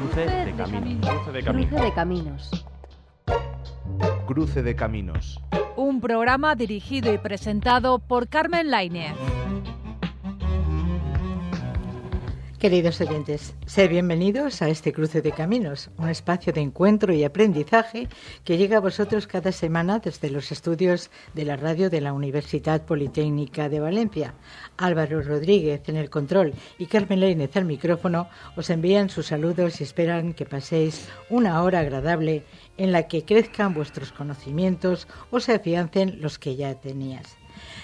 Cruce de caminos. Cruce de caminos. Cruce de caminos. Cruce de caminos. Un programa dirigido y presentado por Carmen Lainez. Queridos oyentes, sed bienvenidos a este Cruce de Caminos, un espacio de encuentro y aprendizaje que llega a vosotros cada semana desde los estudios de la radio de la Universidad Politécnica de Valencia. Álvaro Rodríguez en el control y Carmen Lainez al micrófono os envían sus saludos y esperan que paséis una hora agradable en la que crezcan vuestros conocimientos o se afiancen los que ya tenías.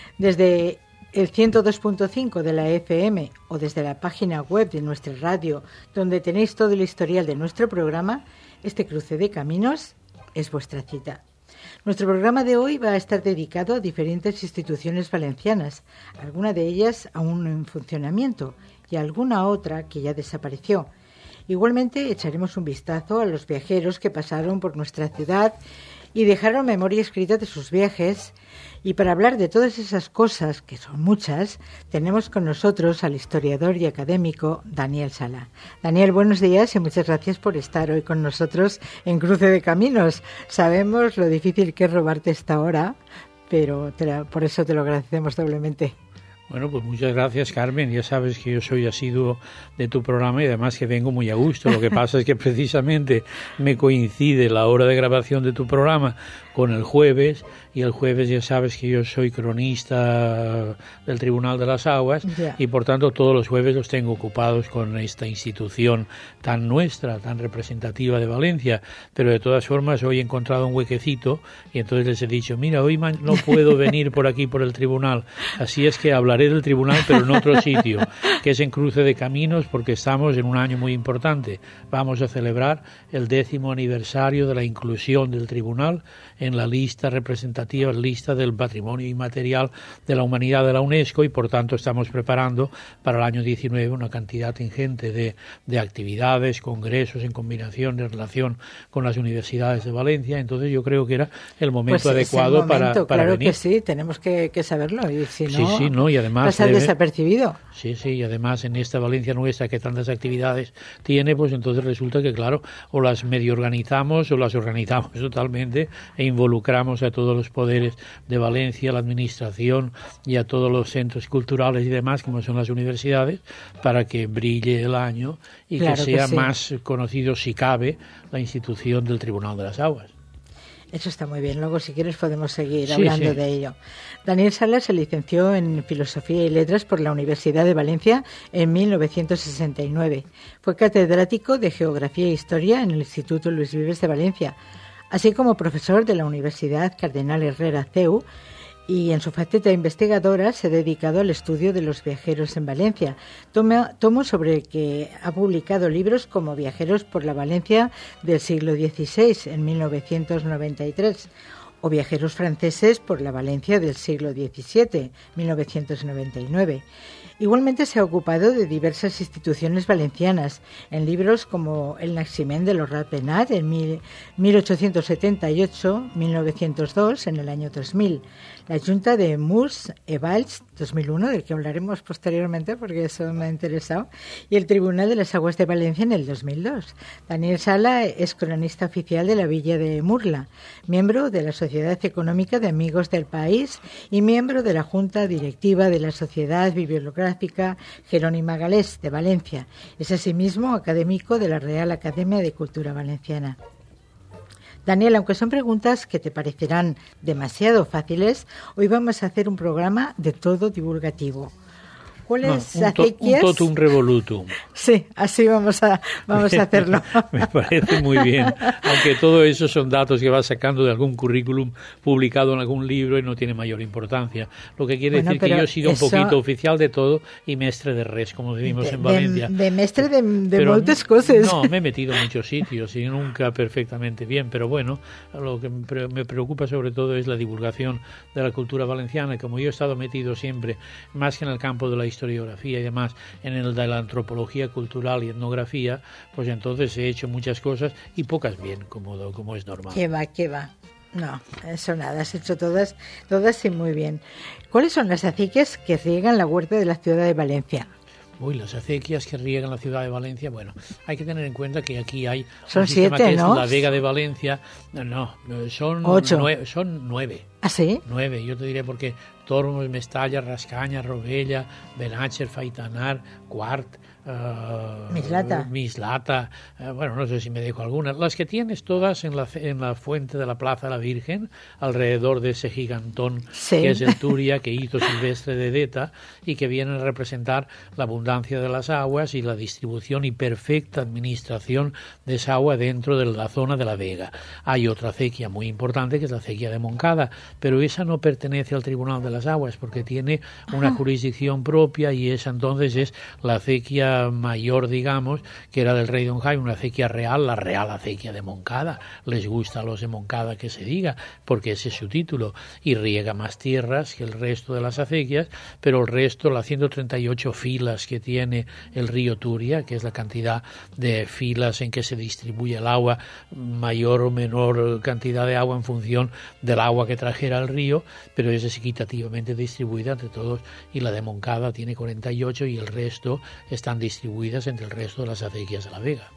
Desde el 102.5 de la FM o desde la página web de nuestra radio, donde tenéis todo el historial de nuestro programa, este Cruce de Caminos es vuestra cita. Nuestro programa de hoy va a estar dedicado a diferentes instituciones valencianas, alguna de ellas aún en funcionamiento y alguna otra que ya desapareció. Igualmente echaremos un vistazo a los viajeros que pasaron por nuestra ciudad y dejaron memoria escrita de sus viajes. Y para hablar de todas esas cosas, que son muchas, tenemos con nosotros al historiador y académico Daniel Sala. Daniel, buenos días y muchas gracias por estar hoy con nosotros en Cruce de Caminos. Sabemos lo difícil que es robarte esta hora, pero por eso te lo agradecemos doblemente. Bueno, pues muchas gracias, Carmen. Ya sabes que yo soy asiduo de tu programa y además que vengo muy a gusto. Lo que pasa es que precisamente me coincide la hora de grabación de tu programa con el jueves, y el jueves ya sabes que yo soy cronista del Tribunal de las Aguas, y por tanto todos los jueves los tengo ocupados con esta institución tan nuestra, tan representativa de Valencia. Pero de todas formas hoy he encontrado un huequecito y entonces les he dicho, mira, hoy no puedo venir por aquí por el tribunal, así es que hablaré del tribunal pero en otro sitio, que es en Cruce de Caminos, porque estamos en un año muy importante. Vamos a celebrar el 10º aniversario de la inclusión del tribunal en la lista representativa, lista del patrimonio inmaterial de la humanidad de la UNESCO, y por tanto estamos preparando para el año 19 una cantidad ingente de actividades, congresos en combinación en relación con las universidades de Valencia. Entonces yo creo que era el momento adecuado para claro venir. Que sí, tenemos que saberlo, y si no, sí, no, y además pasar desapercibido. Sí, y además en esta Valencia nuestra que tantas actividades tiene, pues entonces resulta que claro, o las medio organizamos o las organizamos totalmente e involucramos a todos los poderes de Valencia, la administración y a todos los centros culturales y demás, como son las universidades, para que brille el año y claro que sea más conocido, si cabe, la institución del Tribunal de las Aguas. Eso está muy bien. Luego, si quieres, podemos seguir hablando de ello. Daniel Sala se licenció en Filosofía y Letras por la Universidad de Valencia en 1969. Fue catedrático de Geografía e Historia en el Instituto Luis Vives de Valencia, así como profesor de la Universidad Cardenal Herrera CEU, y en su faceta investigadora se ha dedicado al estudio de los viajeros en Valencia, tomo sobre el que ha publicado libros como Viajeros por la Valencia del siglo XVI en 1993 o Viajeros franceses por la Valencia del siglo XVII, 1999. Igualmente se ha ocupado de diversas instituciones valencianas, en libros como El Naixement de los Ratpenat en 1878-1902, en el año 2000, La Junta de Murs et Valls, 2001, del que hablaremos posteriormente porque eso me ha interesado, y el Tribunal de las Aguas de Valencia en el 2002. Daniel Sala es cronista oficial de la Villa de Murla, miembro de la Sociedad Económica de Amigos del País y miembro de la Junta Directiva de la Sociedad Bibliográfica Jerónima Galés de Valencia. Es asimismo académico de la Real Academia de Cultura Valenciana. Daniel, aunque son preguntas que te parecerán demasiado fáciles, hoy vamos a hacer un programa de todo divulgativo. ¿Cuáles acequias? Un totum revolutum. Sí, así vamos a hacerlo. Me parece muy bien, aunque todo eso son datos que vas sacando de algún currículum publicado en algún libro y no tiene mayor importancia. Lo que quiere decir que yo he sido un poquito oficial de todo y mestre de res, como decimos en Valencia. De mestre de muchas cosas. No, me he metido en muchos sitios y nunca perfectamente bien, pero bueno, lo que me preocupa sobre todo es la divulgación de la cultura valenciana, y como yo he estado metido siempre, más que en el campo de la historiografía y demás, en el de la antropología cultural y etnografía, pues entonces he hecho muchas cosas y pocas bien, como es normal. ¿Qué va? No, eso nada, has hecho todas y muy bien. ¿Cuáles son las acequias que riegan la huerta de la ciudad de Valencia? Uy, las acequias que riegan la ciudad de Valencia, bueno, hay que tener en cuenta que aquí hay son un sistema 7, que ¿no? es la Vega de Valencia. No, son 8. Son 9. ¿Ah, sí? 9, yo te diré porque Tormos, Mestalla, Rascaña, Rovella, Benácher, Faitanar, Quart, Mislata, bueno, no sé si me dejo algunas. Las que tienes todas en la fuente de la Plaza de la Virgen, alrededor de ese gigantón que es el Turia, que hizo Silvestre de Deta, y que vienen a representar la abundancia de las aguas y la distribución y perfecta administración de esa agua dentro de la zona de la Vega. Hay otra acequia muy importante, que es la acequia de Moncada, pero esa no pertenece al Tribunal de las Aguas, porque tiene una jurisdicción propia, y esa entonces es la acequia mayor, digamos, que era del rey Don Jaime, una acequia real, la Real Acequia de Moncada. Les gusta a los de Moncada que se diga, porque ese es su título, y riega más tierras que el resto de las acequias, pero el resto, las 138 filas que tiene el río Turia, que es la cantidad de filas en que se distribuye el agua, mayor o menor cantidad de agua en función del agua que trajera el río, pero es equitativamente distribuida entre todos, y la de Moncada tiene 48 y el resto están distribuidas entre el resto de las acequias de la Vega.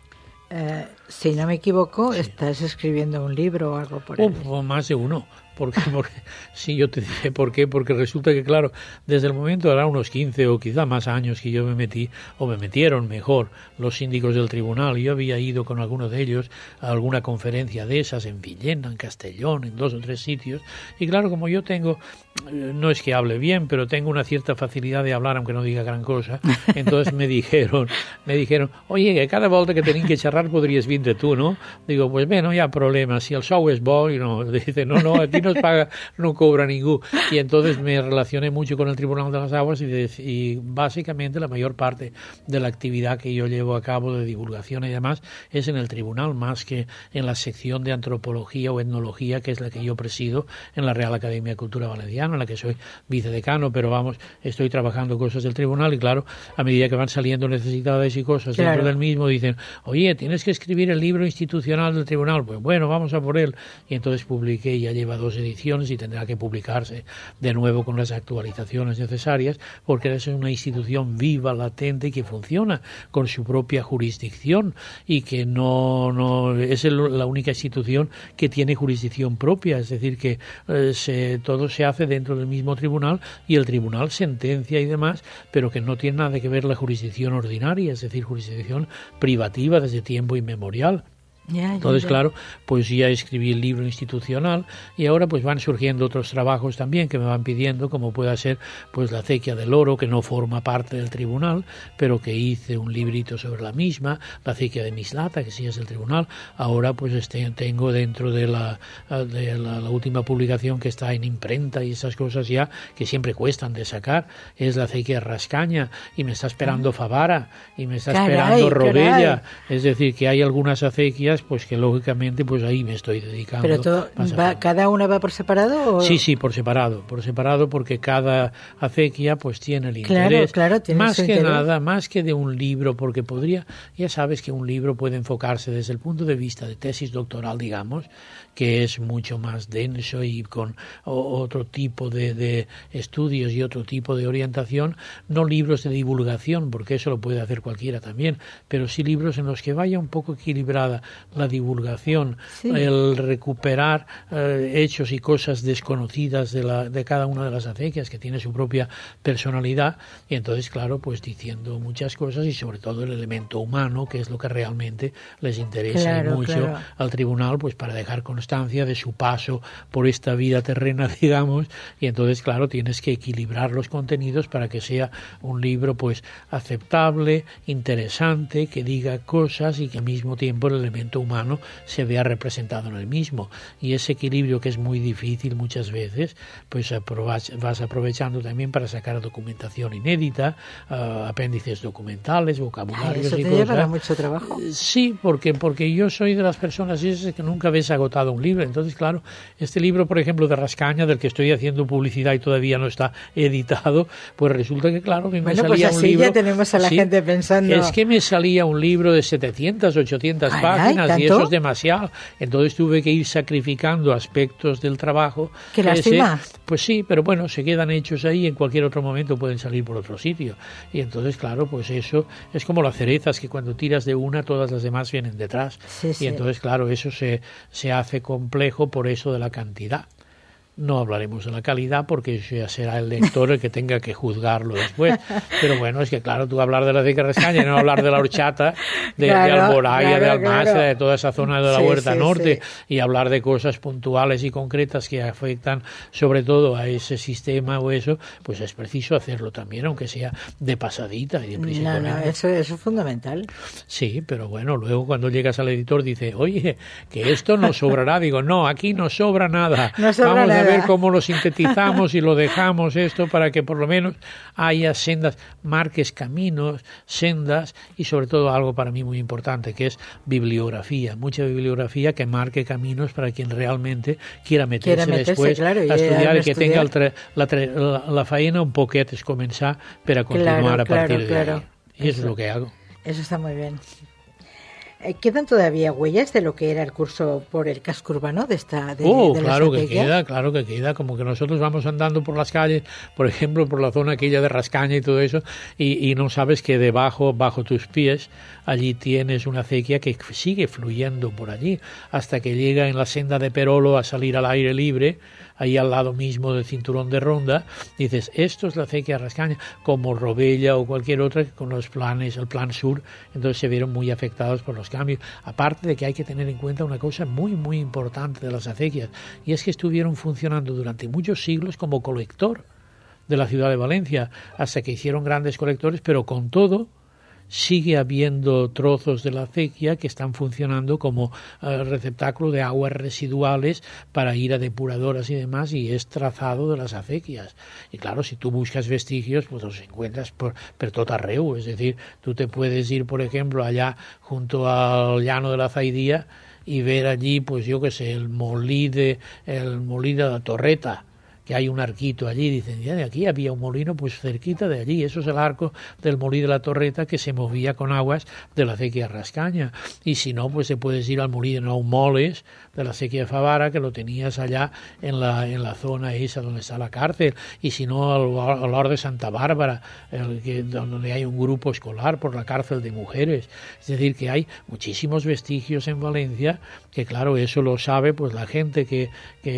Si no me equivoco, estás escribiendo un libro o algo por ahí. Más de uno. Porque sí, yo te dije por qué, porque resulta que, claro, desde el momento, era unos 15 o quizá más años que yo me metí, o me metieron mejor, los síndicos del tribunal. Yo había ido con algunos de ellos a alguna conferencia de esas en Villena, en Castellón, en 2 o 3 sitios, y claro, como yo tengo, no es que hable bien, pero tengo una cierta facilidad de hablar, aunque no diga gran cosa, entonces me dijeron, oye, que cada volta que tenían que charrar podrías vindre tú, ¿no? Digo, pues bueno, ya problema, si el show es bo, y no, dice, no, aquí no paga, no cobra ningún. Y entonces me relacioné mucho con el Tribunal de las Aguas, y básicamente la mayor parte de la actividad que yo llevo a cabo de divulgación y demás es en el tribunal, más que en la sección de antropología o etnología, que es la que yo presido en la Real Academia de Cultura Valenciana, en la que soy vicedecano, pero vamos, estoy trabajando cosas del tribunal, y claro, a medida que van saliendo necesidades y cosas dentro del mismo, dicen, oye, tienes que escribir el libro institucional del tribunal. Pues bueno, vamos a por él. Y entonces publiqué, ya lleva 2 ediciones y tendrá que publicarse de nuevo con las actualizaciones necesarias, porque es una institución viva, latente, y que funciona con su propia jurisdicción, y que no es la única institución que tiene jurisdicción propia, es decir, que todo se hace dentro del mismo tribunal, y el tribunal sentencia y demás, pero que no tiene nada que ver la jurisdicción ordinaria, es decir, jurisdicción privativa desde tiempo inmemorial. Entonces, claro, pues ya escribí el libro institucional, y ahora pues van surgiendo otros trabajos también que me van pidiendo, como pueda ser pues la acequia del Oro, que no forma parte del tribunal, pero que hice un librito sobre la misma, la acequia de Mislata, que sí es del tribunal. Ahora pues tengo dentro de la última publicación que está en imprenta y esas cosas ya, que siempre cuestan de sacar, es la acequia de Rascaña, y me está esperando Favara, y me está esperando Rovella. Es decir, que hay algunas acequias pues que lógicamente pues ahí me estoy dedicando. ¿Pero cada una va por separado? ¿O? Sí, por separado, porque cada acequia pues tiene el interés. Claro, tiene más su que interés. nada, más que de un libro, porque ya sabes que un libro puede enfocarse desde el punto de vista de tesis doctoral, digamos, que es mucho más denso y con otro tipo de estudios y otro tipo de orientación, no libros de divulgación, porque eso lo puede hacer cualquiera también, pero sí libros en los que vaya un poco equilibrada la divulgación, el recuperar hechos y cosas desconocidas de cada una de las acequias, que tiene su propia personalidad, y entonces, claro, pues diciendo muchas cosas, y sobre todo el elemento humano, que es lo que realmente les interesa mucho al tribunal, pues para dejar constancia de su paso por esta vida terrena, digamos, y entonces, claro, tienes que equilibrar los contenidos para que sea un libro pues aceptable, interesante, que diga cosas, y que al mismo tiempo el elemento humano se vea representado en el mismo, y ese equilibrio, que es muy difícil muchas veces, pues vas aprovechando también para sacar documentación inédita, apéndices documentales, vocabularios ¿Eso y te cosas. llevará mucho trabajo? Sí, porque yo soy de las personas esas que nunca ves agotado un libro. Entonces, claro, este libro, por ejemplo, de Rascaña, del que estoy haciendo publicidad y todavía no está editado, pues resulta que, claro, que me salía pues así un libro. Ya tenemos a la gente pensando. Es que me salía un libro de 700, 800 páginas, máquinas y eso es demasiado. Entonces tuve que ir sacrificando aspectos del trabajo. ¿Qué lástima? Pues sí, pero bueno, se quedan hechos ahí, en cualquier otro momento pueden salir por otro sitio. Y entonces, claro, pues eso es como las cerezas, que cuando tiras de una, todas las demás vienen detrás. Sí. Y entonces, claro, eso se hace complejo por eso de la cantidad. No hablaremos de la calidad porque eso ya será el lector el que tenga que juzgarlo después. Pero bueno, es que claro, tú hablar de la acequia rascaña y no hablar de la horchata, de Alboraya, de Almásera, de toda esa zona de la Huerta Norte, y hablar de cosas puntuales y concretas que afectan sobre todo a ese sistema o eso, pues es preciso hacerlo también, aunque sea de pasadita y de prisa. No, eso es fundamental. Sí, pero bueno, luego cuando llegas al editor dice, oye, que esto nos sobrará. Digo, no, aquí no sobra nada. No sobra Vamos nada. A ver cómo lo sintetizamos y lo dejamos esto para que por lo menos haya sendas, marques caminos, sendas y sobre todo algo para mí muy importante que es bibliografía, mucha bibliografía que marque caminos para quien realmente quiera meterse después claro, a estudiar y que tenga la faena un poquet es comenzar para continuar a partir de ahí. Y eso es lo que hago. Eso está muy bien. ¿Quedan todavía huellas de lo que era el curso por el casco urbano de esta de claro que queda, como que nosotros vamos andando por las calles, por ejemplo, por la zona aquella de Rascaña y todo eso, y no sabes que debajo, bajo tus pies, allí tienes una acequia que sigue fluyendo por allí, hasta que llega en la senda de Perolo a salir al aire libre, ahí al lado mismo del cinturón de Ronda, dices, esto es la acequia Rascaña, como Robella o cualquier otra, con los planes, el plan sur, entonces se vieron muy afectados por los cambios. Aparte de que hay que tener en cuenta una cosa muy, muy importante de las acequias, y es que estuvieron funcionando durante muchos siglos como colector de la ciudad de Valencia, hasta que hicieron grandes colectores, pero con todo sigue habiendo trozos de la acequia que están funcionando como receptáculo de aguas residuales para ir a depuradoras y demás, y es trazado de las acequias. Y claro, si tú buscas vestigios, pues los encuentras por tot arreu. Es decir, tú te puedes ir, por ejemplo, allá junto al llano de la Zaidía y ver allí, pues yo qué sé, el molí de la Torreta, que hay un arquito allí, dicen, ya de aquí había un molino, pues cerquita de allí, eso es el arco del molí de la Torreta que se movía con aguas de la acequia Rascaña. Y si no, pues te puedes ir al molí de Nou Moles de la acequia Favara, que lo tenías allá en la zona esa donde está la cárcel, y si no al lado de Santa Bárbara, donde hay un grupo escolar por la cárcel de mujeres. Es decir, que hay muchísimos vestigios en Valencia, que claro, eso lo sabe pues la gente que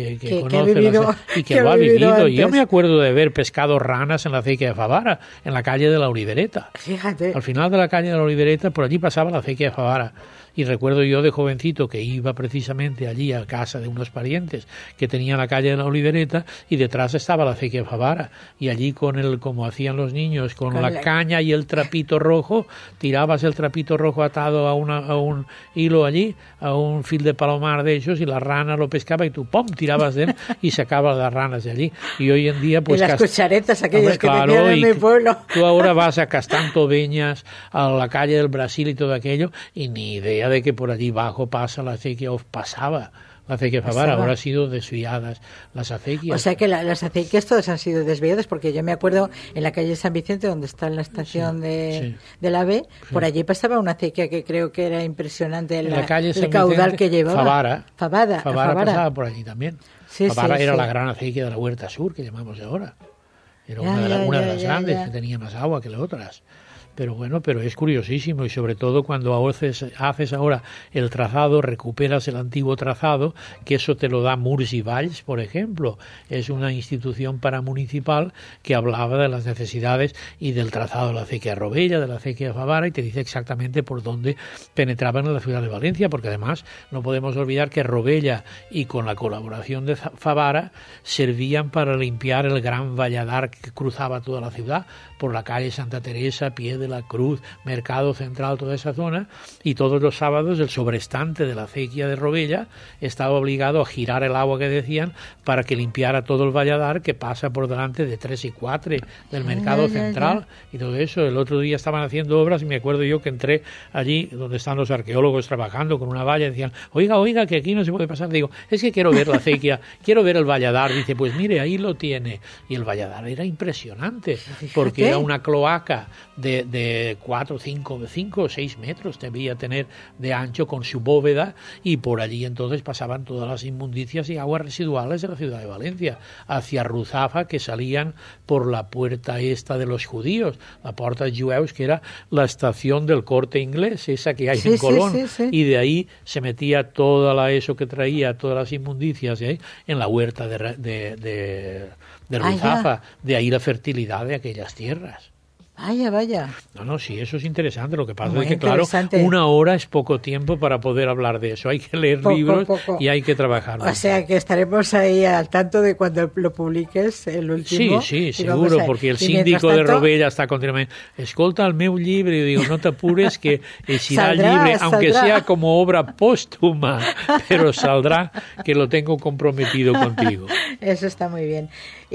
conoce y que lo ha vivido. Y yo me acuerdo de haber pescado ranas en la acequia de Favara, en la calle de la Olivereta. Fíjate. Al final de la calle de la Olivereta, por allí pasaba la acequia de Favara. Y recuerdo yo de jovencito que iba precisamente allí a casa de unos parientes que tenían la calle de la Olivereta, y detrás estaba la acequia de Favara. Y allí como hacían los niños, con la caña y el trapito rojo, tirabas el trapito rojo atado a un hilo allí, a un fil de palomar de ellos, y la rana lo pescaba y tú ¡pum! Tirabas de él y sacabas las ranas de allí. Y hoy en día pues... Y las cucharetas aquellas que tenían en mi pueblo. Tú ahora vas a Castantoveñas, a la calle del Brasil y todo aquello, y ni idea de que por allí abajo pasa la acequia, o pasaba la acequia Favara. Ahora han sido desviadas las acequias. O sea que las acequias todas han sido desviadas, porque yo me acuerdo en la calle San Vicente, donde está la estación del AVE, por allí pasaba una acequia que creo que era impresionante, en la calle el caudal Vicente, que llevaba. Favara pasaba por allí también. Favara era la gran acequia de la Huerta Sur, que llamamos ahora. Era una de las grandes, que tenía más agua que las otras. Pero bueno, es curiosísimo, y sobre todo cuando haces ahora el trazado, recuperas el antiguo trazado, que eso te lo da Murs i Valls, por ejemplo. Es una institución paramunicipal que hablaba de las necesidades y del trazado de la acequia Robella, de la acequia Favara, y te dice exactamente por dónde penetraban en la ciudad de Valencia, porque además no podemos olvidar que Robella, y con la colaboración de Favara, servían para limpiar el gran valladar que cruzaba toda la ciudad, por la calle Santa Teresa, Pie de la Cruz, Mercado Central, toda esa zona, y todos los sábados el sobrestante de la acequia de Robella estaba obligado a girar el agua que decían para que limpiara todo el valladar que pasa por delante de 3 y 4 del Mercado Central y todo eso. El otro día estaban haciendo obras y me acuerdo yo que entré allí donde están los arqueólogos trabajando con una valla y decían, oiga, que aquí no se puede pasar. Digo, es que quiero ver la acequia, quiero ver el valladar. Dice, pues mire, ahí lo tiene. Y el valladar era impresionante, porque era una cloaca de de 4, 5 o 6 metros debía tener de ancho, con su bóveda, y por allí entonces pasaban todas las inmundicias y aguas residuales de la ciudad de Valencia hacia Ruzafa, que salían por la puerta esta de los judíos, la Porta de Jueus, que era la estación del Corte Inglés, esa que hay en Colón, y de ahí se metía eso que traía, todas las inmundicias de ahí, en la huerta de Ruzafa, de ahí la fertilidad de aquellas tierras. Vaya. No, sí, eso es interesante. Lo que pasa es que, claro, 1 hora es poco tiempo para poder hablar de eso. Hay que leer libros y hay que trabajar. O sea, que estaremos ahí al tanto de cuando lo publiques, el último. Sí, seguro, porque el síndico de Robella está continuamente: escolta el meu llibre, y digo, no te apures, que será libre, aunque sea como obra póstuma, pero saldrá, que lo tengo comprometido contigo. Eso está muy bien.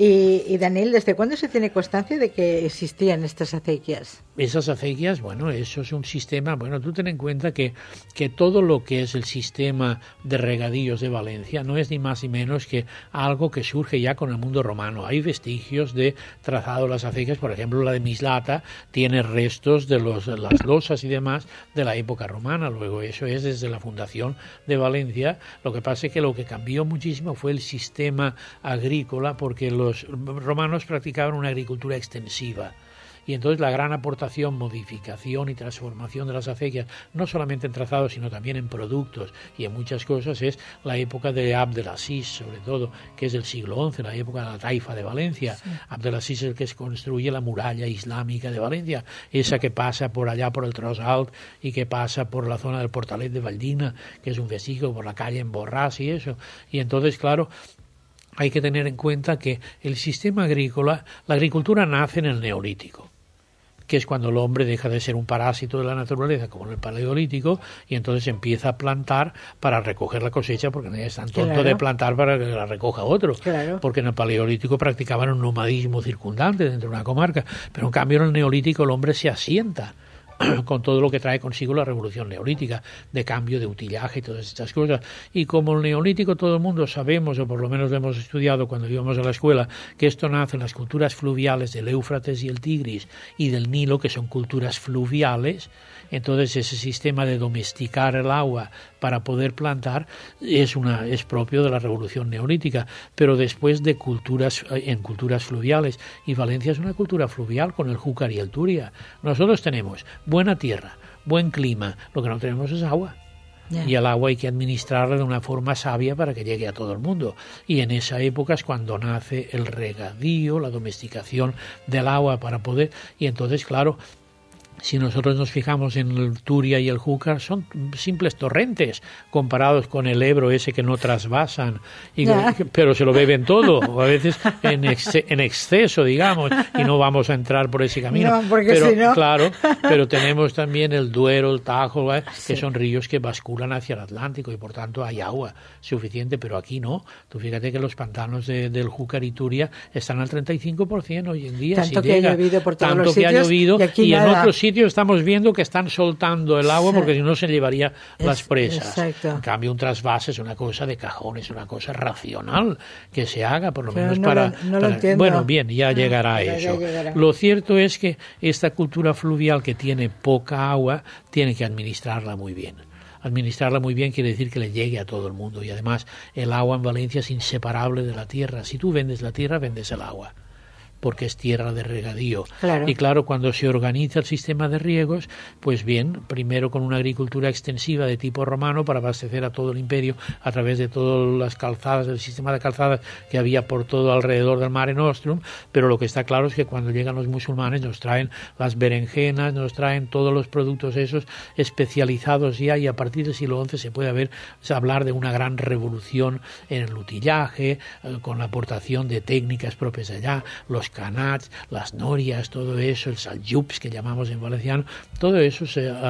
Y Daniel, ¿desde cuándo se tiene constancia de que existían estas acequias? Esas acequias, bueno, eso es un sistema, tú ten en cuenta que todo lo que es el sistema de regadíos de Valencia no es ni más ni menos que algo que surge ya con el mundo romano. Hay vestigios de trazado de las acequias, por ejemplo, la de Mislata tiene restos de las losas y demás de la época romana. Luego eso es desde la fundación de Valencia. Lo que pasa es que lo que cambió muchísimo fue el sistema agrícola, porque los romanos practicaban una agricultura extensiva. Y entonces la gran aportación, modificación y transformación de las acequias, no solamente en trazados, sino también en productos y en muchas cosas, es la época de Abdelaziz, sobre todo, que es del siglo XI, la época de la Taifa de Valencia. Sí. Abdelaziz es el que construye la muralla islámica de Valencia, esa que pasa por allá por el Tros Alt y que pasa por la zona del Portalet de Valldigna, que es un vestigio, por la calle en Borràs y eso. Y entonces, claro, hay que tener en cuenta que el sistema agrícola, la agricultura nace en el Neolítico, que es cuando el hombre deja de ser un parásito de la naturaleza, como en el Paleolítico, y entonces empieza a plantar para recoger la cosecha, porque nadie es tan tonto de plantar para que la recoja otro. Claro. Porque en el Paleolítico practicaban un nomadismo circundante dentro de una comarca, pero en cambio en el Neolítico el hombre se asienta, con todo lo que trae consigo la revolución neolítica, de cambio de utillaje y todas estas cosas. Y como el neolítico todo el mundo sabemos, o por lo menos lo hemos estudiado cuando íbamos a la escuela, que esto nace en las culturas fluviales del Éufrates y el Tigris y del Nilo, que son culturas fluviales, entonces ese sistema de domesticar el agua para poder plantar es propio de la revolución neolítica, pero después de culturas fluviales, y Valencia es una cultura fluvial con el Júcar y el Túria. Nosotros tenemos buena tierra, buen clima, lo que no tenemos es agua. Y el agua hay que administrarla de una forma sabia para que llegue a todo el mundo. Y en esa época es cuando nace el regadío, la domesticación del agua para poder... Y entonces, claro, si nosotros nos fijamos en el Túria y el Júcar, son simples torrentes comparados con el Ebro ese que no trasvasan, pero se lo beben todo, o a veces en exceso, digamos, y no vamos a entrar por ese camino. No, porque si no... Claro, pero tenemos también el Duero, el Tajo, que son ríos que basculan hacia el Atlántico y por tanto hay agua suficiente, pero aquí no. Tú fíjate que los pantanos del Júcar y Túria están al 35% hoy en día. Tanto que ha llovido por todos los sitios, ha llovido, y en otros sitios estamos viendo que están soltando el agua, porque si no se llevaría las presas. Exacto. En cambio, un trasvase es una cosa de cajón, es una cosa racional que se haga, por lo menos no lo entiendo. Bueno, bien, ya llegará a eso. Ya llegará. Lo cierto es que esta cultura fluvial que tiene poca agua tiene que administrarla muy bien. Administrarla muy bien quiere decir que le llegue a todo el mundo, y además el agua en Valencia es inseparable de la tierra. Si tú vendes la tierra, vendes el agua, porque es tierra de regadío. Claro. Y claro, cuando se organiza el sistema de riegos, pues bien, primero con una agricultura extensiva de tipo romano para abastecer a todo el imperio a través de todas las calzadas, el sistema de calzadas que había por todo alrededor del Mare Nostrum, pero lo que está claro es que cuando llegan los musulmanes nos traen las berenjenas, nos traen todos los productos esos especializados ya, y a partir del siglo XI se puede hablar de una gran revolución en el utillaje, con la aportación de técnicas propias de allá, los canats, las norias, todo eso, el saljups que llamamos en valenciano, todo eso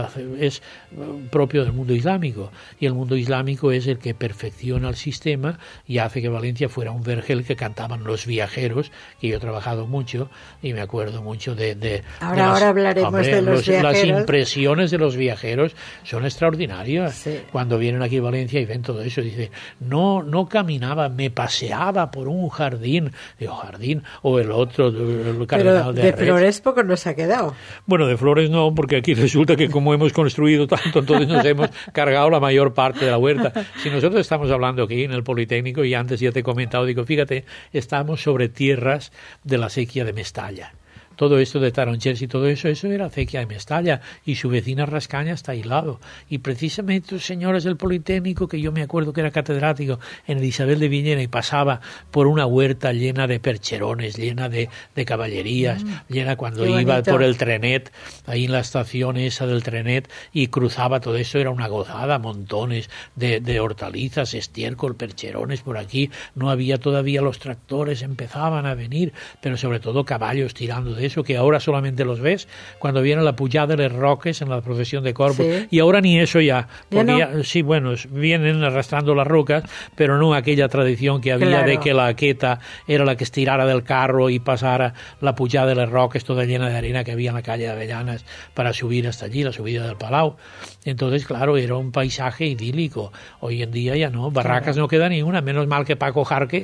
es propio del mundo islámico, y el mundo islámico es el que perfecciona el sistema y hace que Valencia fuera un vergel que cantaban los viajeros, que yo he trabajado mucho y me acuerdo mucho de ahora hablaremos de los viajeros. Las impresiones de los viajeros son extraordinarias. Sí. Cuando vienen aquí a Valencia y ven todo eso, dice, no caminaba, me paseaba por un jardín, digo, jardín, o el otro otro, el cardenal de flores poco nos ha quedado. Bueno, de flores no, porque aquí resulta que como hemos construido tanto, entonces nos hemos cargado la mayor parte de la huerta. Si nosotros estamos hablando aquí en el Politécnico, y antes ya te he comentado, digo, fíjate, estamos sobre tierras de la acequia de Mestalla. Todo esto de Taronchers y todo eso era acequia de Mestalla, y su vecina Rascaña está aislado. Y precisamente los señores del Politécnico, que yo me acuerdo que era catedrático en el Isabel de Villena y pasaba por una huerta llena de percherones, llena de caballerías, llena cuando iba por el Trenet, ahí en la estación esa del Trenet, y cruzaba todo eso, era una gozada, montones de hortalizas, estiércol, percherones por aquí. No había todavía los tractores, empezaban a venir, pero sobre todo caballos tirando de eso, que ahora solamente los ves cuando viene la pujada de los roques en la procesión de Corpus, y ahora ni eso ya, porque sí, bueno, vienen arrastrando las rocas, pero no aquella tradición que había de que la aqueta era la que estirara del carro y pasara la pujada de los roques toda llena de arena que había en la calle de Avellanas para subir hasta allí, la subida del Palau. Entonces, claro, era un paisaje idílico. Hoy en día ya no, barracas no queda ni una, menos mal que Paco Jarque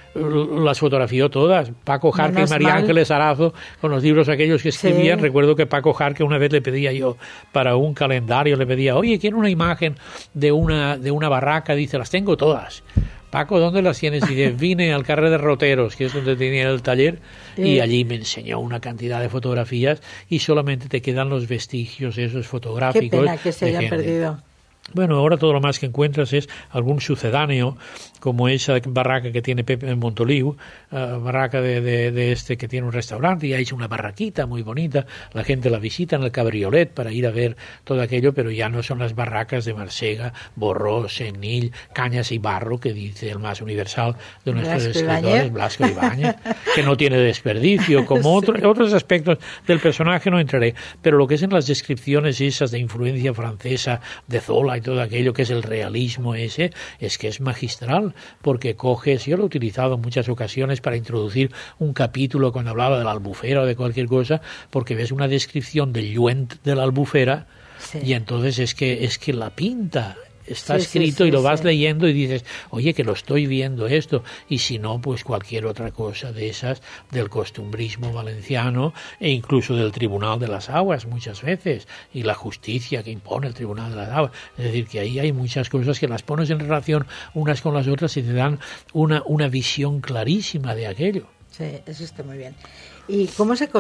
las fotografió todas. Paco Jarque y María Ángeles Arazo, con los libros aquellos que escribían. Recuerdo que Paco Jarque una vez le pedía yo para un calendario, le pedía, oye, quiero una imagen de una barraca. Dice, las tengo todas. Paco, ¿dónde las tienes? Y dice, vine al Carrer de Roteros, que es donde tenía el taller, y allí me enseñó una cantidad de fotografías, y solamente te quedan los vestigios esos fotográficos. Qué pena que se hayan perdido. Bueno, ahora todo lo más que encuentras es algún sucedáneo, como esa barraca que tiene Pepe en Montoliu, barraca de este que tiene un restaurante, y ha hecho una barraquita muy bonita, la gente la visita en el cabriolet para ir a ver todo aquello, pero ya no son las barracas de Marsega, Borró, Senil, Cañas y Barro, que dice el más universal de nuestros escritores, Blasco Ibáñez, que no tiene desperdicio, como otros aspectos del personaje no entraré, pero lo que es en las descripciones esas de influencia francesa, de Zola y todo aquello que es el realismo ese, es que es magistral, porque coges, yo lo he utilizado en muchas ocasiones para introducir un capítulo cuando hablaba de la albufera o de cualquier cosa, porque ves una descripción del lluent de la albufera, y entonces es que la pinta. Está escrito y lo vas leyendo y dices, oye, que lo estoy viendo esto, y si no, pues cualquier otra cosa de esas, del costumbrismo valenciano e incluso del Tribunal de las Aguas muchas veces, y la justicia que impone el Tribunal de las Aguas. Es decir, que ahí hay muchas cosas que las pones en relación unas con las otras y te dan una visión clarísima de aquello. Sí, eso está muy bien. ¿Y cómo se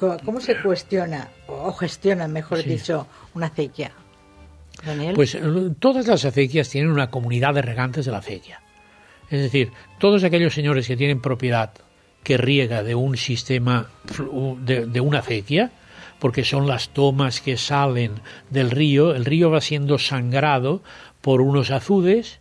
cuestiona, o gestiona, mejor dicho, una acequia? Daniel. Pues todas las acequias tienen una comunidad de regantes de la acequia. Es decir, todos aquellos señores que tienen propiedad que riega de un sistema, de una acequia, porque son las tomas que salen del río, el río va siendo sangrado por unos azudes,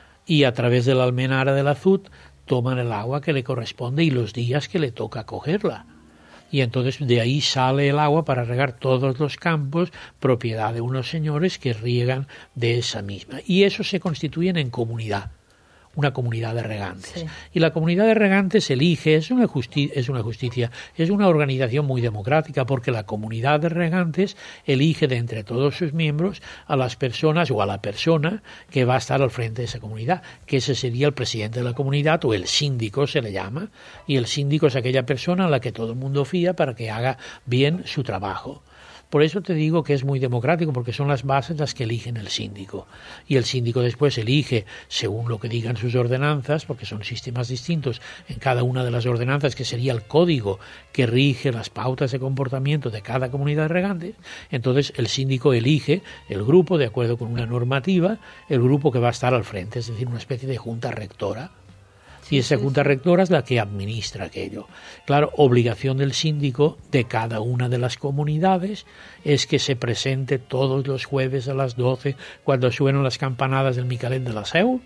y a través de la almenara del azud toman el agua que le corresponde y los días que le toca cogerla. Y entonces de ahí sale el agua para regar todos los campos, propiedad de unos señores que riegan de esa misma. Y eso se constituyen en comunidad, una comunidad de regantes. Sí. Y la comunidad de regantes elige, es una justicia, es una organización muy democrática, porque la comunidad de regantes elige de entre todos sus miembros a las personas o a la persona que va a estar al frente de esa comunidad, que ese sería el presidente de la comunidad, o el síndico se le llama, y el síndico es aquella persona a la que todo el mundo fía para que haga bien su trabajo. Por eso te digo que es muy democrático, porque son las bases las que eligen el síndico. Y el síndico después elige, según lo que digan sus ordenanzas, porque son sistemas distintos en cada una de las ordenanzas, que sería el código que rige las pautas de comportamiento de cada comunidad de regantes. Entonces el síndico elige el grupo, de acuerdo con una normativa, el grupo que va a estar al frente, es decir, una especie de junta rectora. Y esa junta rectora es la que administra aquello. Claro, obligación del síndico de cada una de las comunidades es que se presente todos los jueves a las 12, cuando suenan las campanadas del Micalet de la Seu,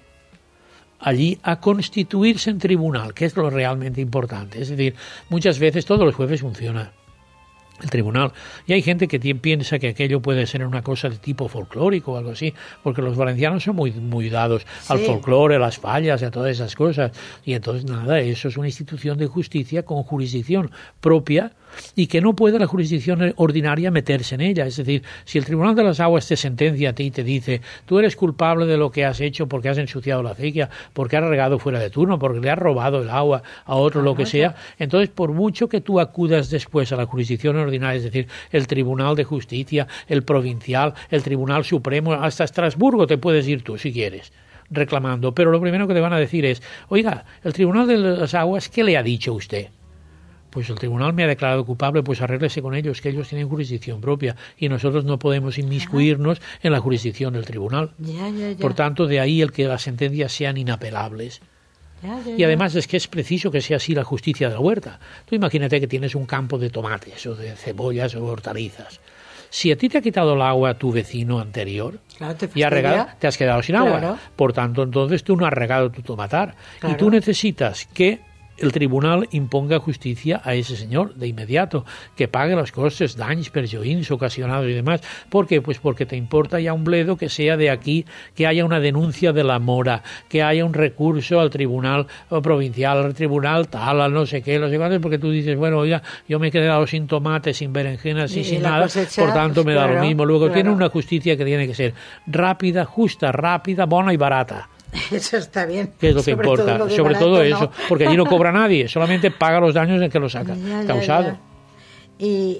allí a constituirse en tribunal, que es lo realmente importante. Es decir, muchas veces todos los jueves funciona. el tribunal. Y hay gente que piensa que aquello puede ser una cosa de tipo folclórico o algo así, porque los valencianos son muy dados al folclore, a las fallas, a todas esas cosas. Y entonces, nada, eso es una institución de justicia con jurisdicción propia y que no puede la jurisdicción ordinaria meterse en ella. Es decir, si el Tribunal de las Aguas te sentencia a ti y te dice, tú eres culpable de lo que has hecho porque has ensuciado la acequia, porque has regado fuera de turno, porque le has robado el agua a otro, lo que sea, entonces por mucho que tú acudas después a la jurisdicción ordinaria, es decir, el Tribunal de Justicia, el Provincial, el Tribunal Supremo, hasta Estrasburgo te puedes ir tú si quieres, reclamando, pero lo primero que te van a decir es, oiga, el Tribunal de las Aguas, ¿qué le ha dicho usted? Pues el tribunal me ha declarado culpable, pues arréglese con ellos, que ellos tienen jurisdicción propia y nosotros no podemos inmiscuirnos en la jurisdicción del tribunal. Por tanto, de ahí el que las sentencias sean inapelables. Y además es que es preciso que sea así la justicia de la huerta. Tú imagínate que tienes un campo de tomates o de cebollas o hortalizas. Si a ti te ha quitado el agua tu vecino anterior y te has quedado sin agua. Por tanto, entonces tú no has regado tu tomatar. Y tú necesitas que el tribunal imponga justicia a ese señor de inmediato, que pague los costes, daños, perjuïcis ocasionados y demás. ¿Por qué? Pues porque te importa ya un bledo que sea de aquí, que haya una denuncia de la mora, que haya un recurso al tribunal provincial, al tribunal tal, al no sé qué, no sé cuánto, porque tú dices, bueno, oiga, yo me he quedado sin tomates, sin berenjenas y sin nada, cosecha, por tanto me da lo mismo. Luego tiene una justicia que tiene que ser rápida, justa, rápida, buena y barata. Eso está bien. ¿Qué es lo que importa? Sobre todo eso, porque allí no cobra nadie, solamente paga los daños en que los ha causado. ¿Y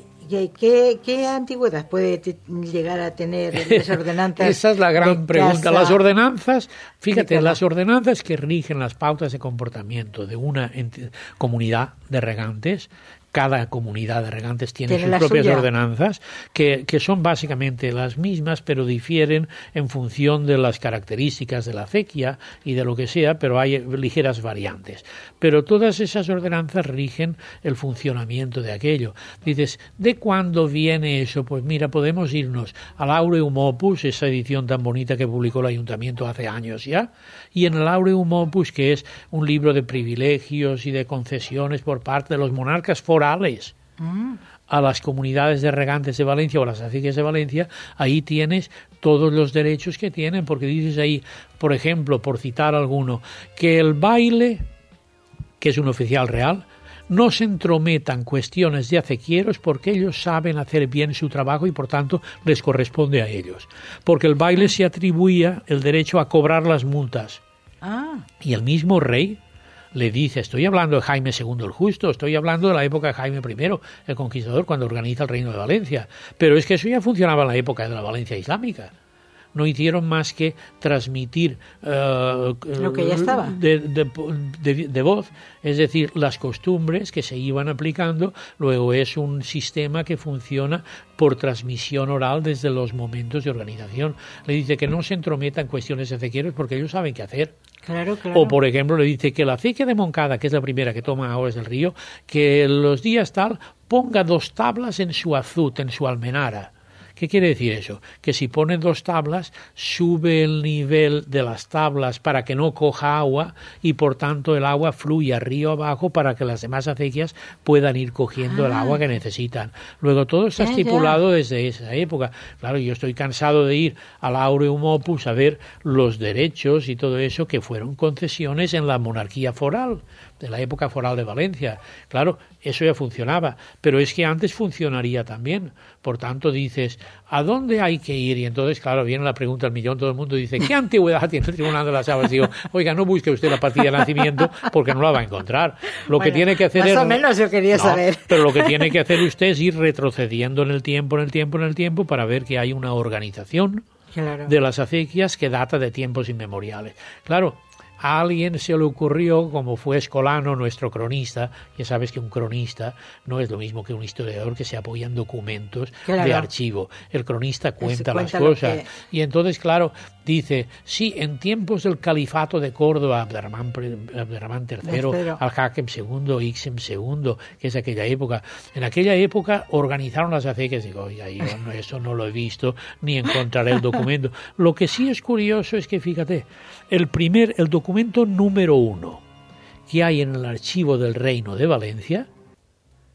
qué antigüedad puede llegar a tener las ordenanzas? Esa es la gran pregunta. Las ordenanzas, fíjate, las ordenanzas que rigen las pautas de comportamiento de una comunidad de regantes, cada comunidad de regantes tiene sus propias ordenanzas, que son básicamente las mismas, pero difieren en función de las características de la acequia y de lo que sea, pero hay ligeras variantes. Pero todas esas ordenanzas rigen el funcionamiento de aquello. Dices, ¿de cuándo viene eso? Pues mira, podemos irnos al Aureum Opus, esa edición tan bonita que publicó el Ayuntamiento hace años ya, y en el Aureum Opus, que es un libro de privilegios y de concesiones por parte de los monarcas forales a las comunidades de regantes de Valencia o las acequias de Valencia, ahí tienes todos los derechos que tienen, porque dices ahí, por ejemplo, por citar alguno, que el baile, que es un oficial real, no se entrometa en cuestiones de acequieros porque ellos saben hacer bien su trabajo y por tanto les corresponde a ellos. Porque el baile se atribuía el derecho a cobrar las multas. Y el mismo rey le dice, estoy hablando de Jaime II el Justo, estoy hablando de la época de Jaime I, el Conquistador, cuando organiza el Reino de Valencia. Pero es que eso ya funcionaba en la época de la Valencia islámica. No hicieron más que transmitir lo que ya estaba de voz, es decir, las costumbres que se iban aplicando. Luego es un sistema que funciona por transmisión oral desde los momentos de organización. Le dice que no se entrometa en cuestiones de acequieros porque ellos saben qué hacer. Claro. O, por ejemplo, le dice que la acequia de Moncada, que es la primera que toma aguas del río, que los días tal ponga 2 tablas en su azut, en su almenara. ¿Qué quiere decir eso? Que si pone 2 tablas, sube el nivel de las tablas para que no coja agua y por tanto el agua fluya río abajo para que las demás acequias puedan ir cogiendo el agua que necesitan. Luego todo está estipulado desde esa época. Claro, yo estoy cansado de ir al Aureum Opus a ver los derechos y todo eso que fueron concesiones en la monarquía foral, de la época foral de Valencia. Claro, eso ya funcionaba, pero es que antes funcionaría también. Por tanto, dices, ¿a dónde hay que ir? Y entonces, claro, viene la pregunta al millón, todo el mundo dice, ¿qué antigüedad tiene el Tribunal de las Aguas? Digo, oiga, no busque usted la partida de nacimiento porque no la va a encontrar. Lo que tiene que hacer más o menos yo quería saber. Pero lo que tiene que hacer usted es ir retrocediendo en el tiempo para ver que hay una organización de las acequias que data de tiempos inmemoriales. Claro, a alguien se le ocurrió, como fue Escolano, nuestro cronista, ya sabes que un cronista no es lo mismo que un historiador que se apoya en documentos de archivo. El cronista cuenta las cosas. Y entonces, claro, dice, sí, en tiempos del califato de Córdoba, Abderramán III, Al-Hakem II, Ixem II, que es aquella época, en aquella época organizaron las acequias. Digo, oye, yo eso no lo he visto, ni encontraré el documento. Lo que sí es curioso es que, fíjate, el documento número 1 que hay en el archivo del Reino de Valencia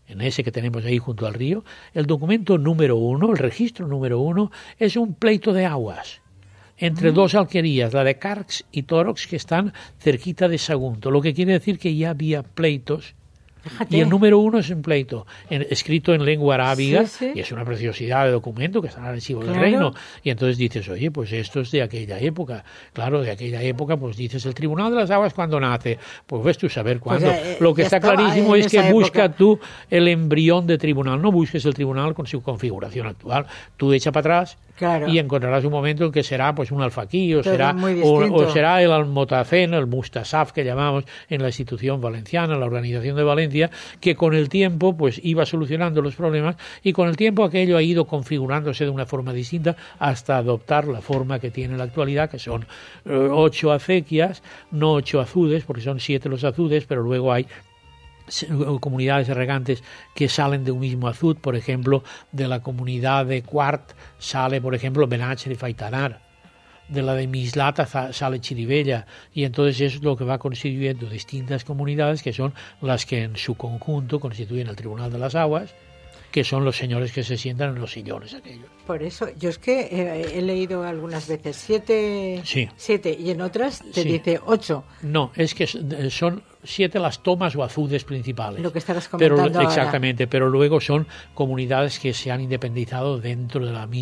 en ese que tenemos ahí junto al río, el documento número 1, el registro número 1, es un pleito de aguas entre dos alquerías, la de Carcs y Torox, que están cerquita de Sagunto, lo que quiere decir que ya había pleitos. Fíjate. Y el número 1 es un pleito escrito en lengua arábiga, Sí. y es una preciosidad de documento que está en el archivo del Claro. reino. Y entonces dices, oye, pues esto es de aquella época. Claro, de aquella época, pues dices, el Tribunal de las Aguas, ¿cuándo nace? Pues ves tú saber cuándo. Lo que ya está estaba clarísimo en es que esa busca época. tú el embrión de tribunal. No busques el tribunal con su configuración actual. Tú echa para atrás. Claro. Y encontrarás un momento en que será pues un alfaquí o Todo será, muy o distinto. será el almotacén, el mustasaf que llamamos en la institución valenciana, la organización de Valencia, que con el tiempo pues iba solucionando los problemas y con el tiempo aquello ha ido configurándose de una forma distinta hasta adoptar la forma que tiene en la actualidad, que son 8 acequias, no 8 azudes, porque son 7 los azudes, pero luego hay comunidades regantes que salen de un mismo azud. Por ejemplo, de la comunidad de Quart sale, por ejemplo, Benacher y Faitanar. De la de Mislata sale Chiribella, y entonces eso es lo que va constituyendo distintas comunidades que son las que en su conjunto constituyen el Tribunal de las Aguas, que son los señores que se sientan en los sillones aquellos. Por eso, yo es que he leído algunas veces 7, Sí. 7 y en otras te Sí. dice 8. No, es que son 7 las tomas o azudes principales. Lo que estabas Pero comentando ahora. exactamente, pero luego son comunidades que se han independizado dentro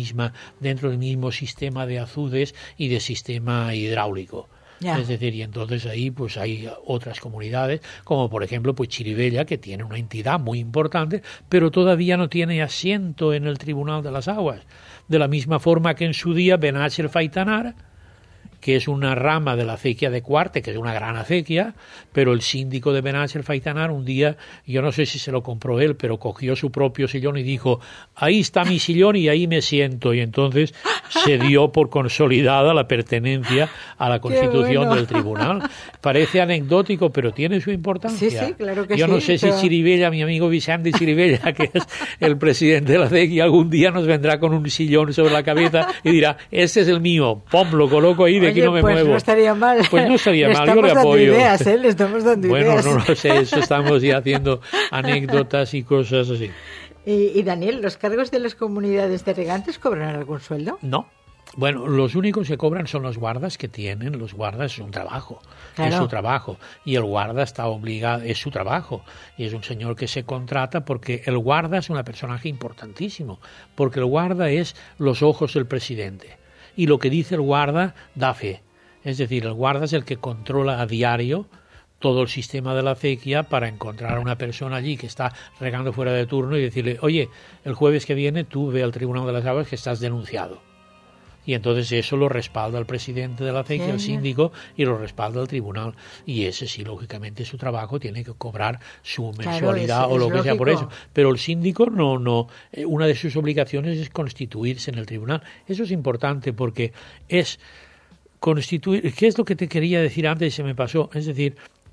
del mismo sistema de azudes y de sistema hidráulico. Ya. Es decir, y entonces ahí pues hay otras comunidades, como por ejemplo pues Chiribella, que tiene una entidad muy importante, pero todavía no tiene asiento en el Tribunal de las Aguas. De la misma forma que en su día Benacher Faitanar, que es una rama de la acequia de Cuarte, que es una gran acequia, pero el síndico de Benacher Faitanar un día, yo no sé si se lo compró él, pero cogió su propio sillón y dijo, ahí está mi sillón y ahí me siento, y entonces se dio por consolidada la pertenencia a la constitución bueno. del tribunal. Parece anecdótico, pero tiene su importancia. Sí, sí, claro que yo sí, no sé pero- si Chiribella, mi amigo Vicente Chiribella, que es el presidente de la acequia, algún día nos vendrá con un sillón sobre la cabeza y dirá, este es el mío, pum, lo coloco ahí, de aquí Oye, no me pues muevo. no estaría mal. Pues no estaría Le mal, yo estamos le dando apoyo. ideas, le estamos dando Bueno, ideas. no lo sé, eso estamos ya haciendo anécdotas y cosas así. Y Daniel, ¿los cargos de las comunidades de regantes cobran algún sueldo? No. Bueno, los únicos que cobran son los guardas que tienen. Los guardas es un trabajo, Claro. es su trabajo. Y el guarda está obligado, es su trabajo. Y es un señor que se contrata porque el guarda es un personaje importantísimo. Porque el guarda es los ojos del presidente. Y lo que dice el guarda da fe. Es decir, el guarda es el que controla a diario todo el sistema de la acequia para encontrar a una persona allí que está regando fuera de turno y decirle, oye, el jueves que viene tú ve al Tribunal de las Aguas que estás denunciado. Y entonces eso lo respalda el presidente de la acequia, el síndico, y lo respalda el tribunal. Y ese sí, lógicamente, su trabajo tiene que cobrar su mensualidad o lo que sea por eso. Pero el síndico no, una de sus obligaciones es constituirse en el tribunal. Eso es importante porque es constituir. ¿Qué es lo que te quería decir antes y se me pasó? Es decir,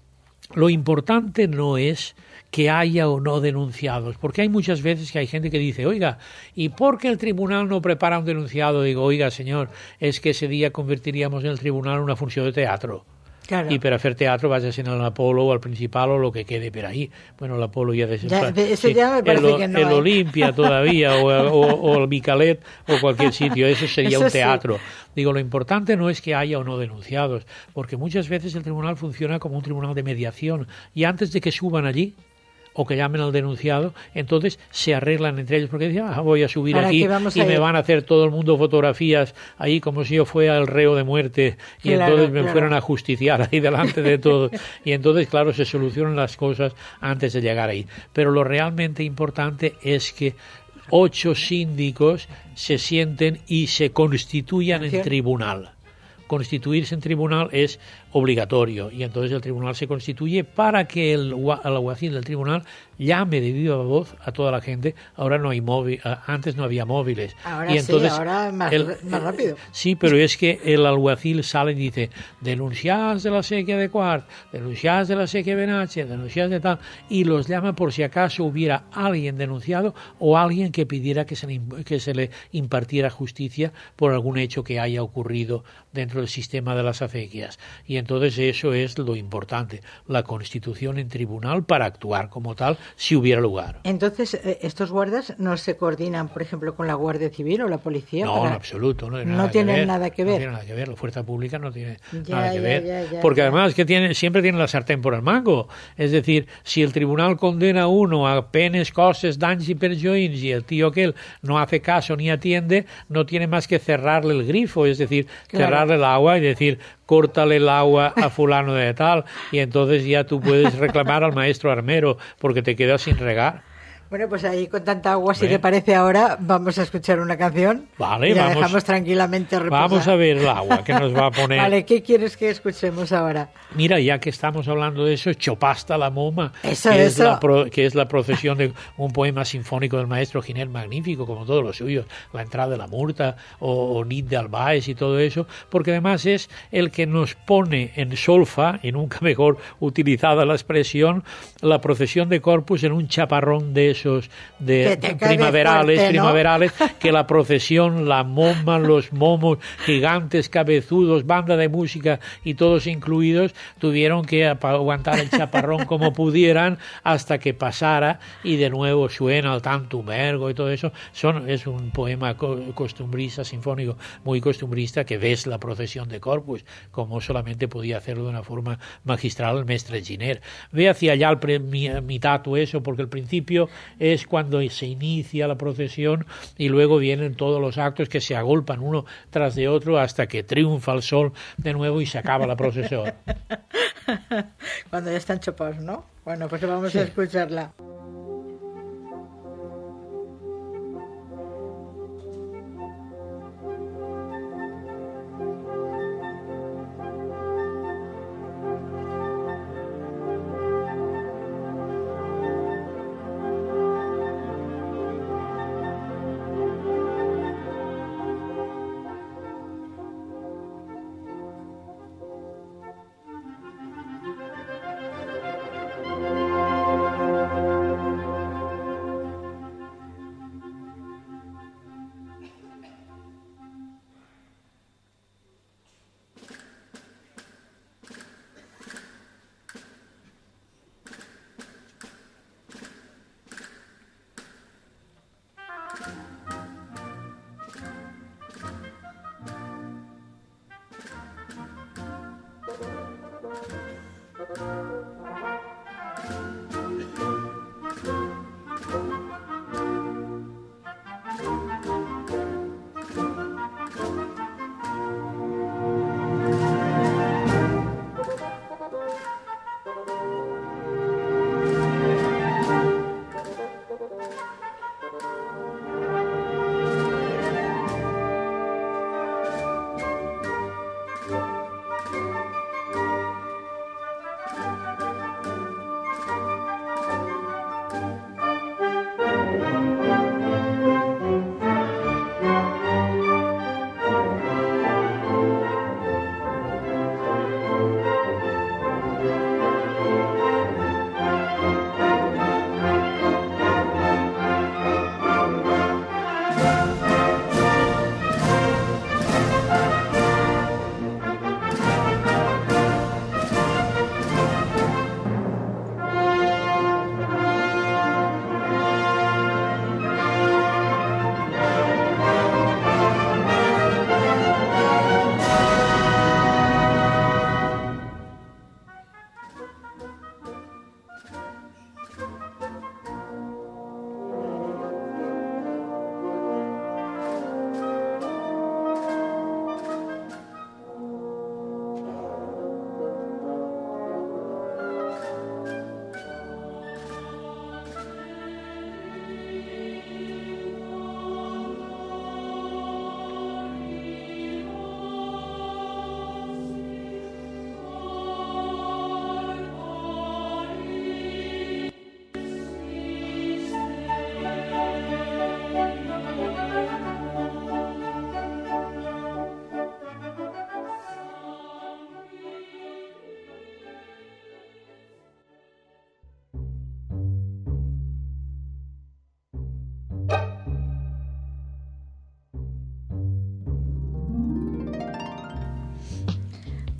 lo importante no es que haya o no denunciados, porque hay muchas veces que hay gente que dice, oiga, ¿y por qué el tribunal no prepara un denunciado? Digo, oiga, señor, es que ese día convertiríamos en el tribunal una función de teatro. Claro. Y para hacer teatro vas a ser al Apolo o al Principal o lo que quede por ahí. Bueno, el Apolo ya eso ya me parece que no el hay. Olimpia todavía o el Micalet o cualquier sitio, eso sería Eso un sí. teatro. Digo, lo importante no es que haya o no denunciados, porque muchas veces el tribunal funciona como un tribunal de mediación y antes de que suban allí o que llamen al denunciado, entonces se arreglan entre ellos, porque dicen, voy a subir ¿Para aquí qué vamos y a me ir? van a hacer todo el mundo fotografías ahí como si yo fuera el reo de muerte y Claro, entonces me claro. fueran a justiciar ahí delante de todos. Y entonces, claro, se solucionan las cosas antes de llegar ahí. Pero lo realmente importante es que 8 síndicos se sienten y se constituyan en tribunal. Constituirse en tribunal es obligatorio y entonces el tribunal se constituye para que el alguacil del tribunal llame de viva voz a toda la gente. Ahora no hay móvil, antes no había móviles. Ahora y entonces sí, ahora más rápido. Sí, pero es que el alguacil sale y dice, denunciadas de la sequía de Quart, denunciadas de la sequía de Benache, denunciadas de tal, y los llama por si acaso hubiera alguien denunciado o alguien que pidiera que se le impartiera justicia por algún hecho que haya ocurrido dentro del sistema de las acequias. Y entonces eso es lo importante, la constitución en tribunal para actuar como tal si hubiera lugar. Entonces, ¿estos guardas no se coordinan, por ejemplo, con la Guardia Civil o la policía? No, en absoluto. No tienen nada que ver. No tiene nada que ver. La fuerza pública no tiene nada que ver. Porque además que siempre tiene la sartén por el mango. Es decir, si el tribunal condena a uno a penes, cosas, danys y perjuís y el tío aquel no hace caso ni atiende, no tiene más que cerrarle el grifo, es decir, cerrarle el agua y decir, córtale el agua a fulano de tal, y entonces ya tú puedes reclamar al maestro armero porque te quedas sin regar. Bueno, pues ahí con tanta agua, si te parece ahora, vamos a escuchar una canción. Vale, y la dejamos tranquilamente reposar. Vamos a ver el agua que nos va a poner. Vale, ¿qué quieres que escuchemos ahora? Mira, ya que estamos hablando de eso, Chopasta la Moma, que es la procesión de un poema sinfónico del maestro Giner Magnífico, como todos los suyos, La entrada de la Murta o Nit de Albaes y todo eso, porque además es el que nos pone en solfa, y nunca mejor utilizada la expresión, la procesión de Corpus en un chaparrón de esos de primaverales, fuerte, ¿no? Primaverales, que la procesión, la moma, los momos gigantes, cabezudos, banda de música y todos incluidos, tuvieron que aguantar el chaparrón como pudieran hasta que pasara y de nuevo suena el tantum ergo y todo eso. Es un poema costumbrista, sinfónico, muy costumbrista, que ves la procesión de Corpus, como solamente podía hacerlo de una forma magistral el mestre Giner. Ve hacia allá mitad eso, porque el principio es cuando se inicia la procesión y luego vienen todos los actos que se agolpan uno tras de otro hasta que triunfa el sol de nuevo y se acaba la procesión. Cuando ya están chopados, ¿no? Bueno, pues vamos a escucharla.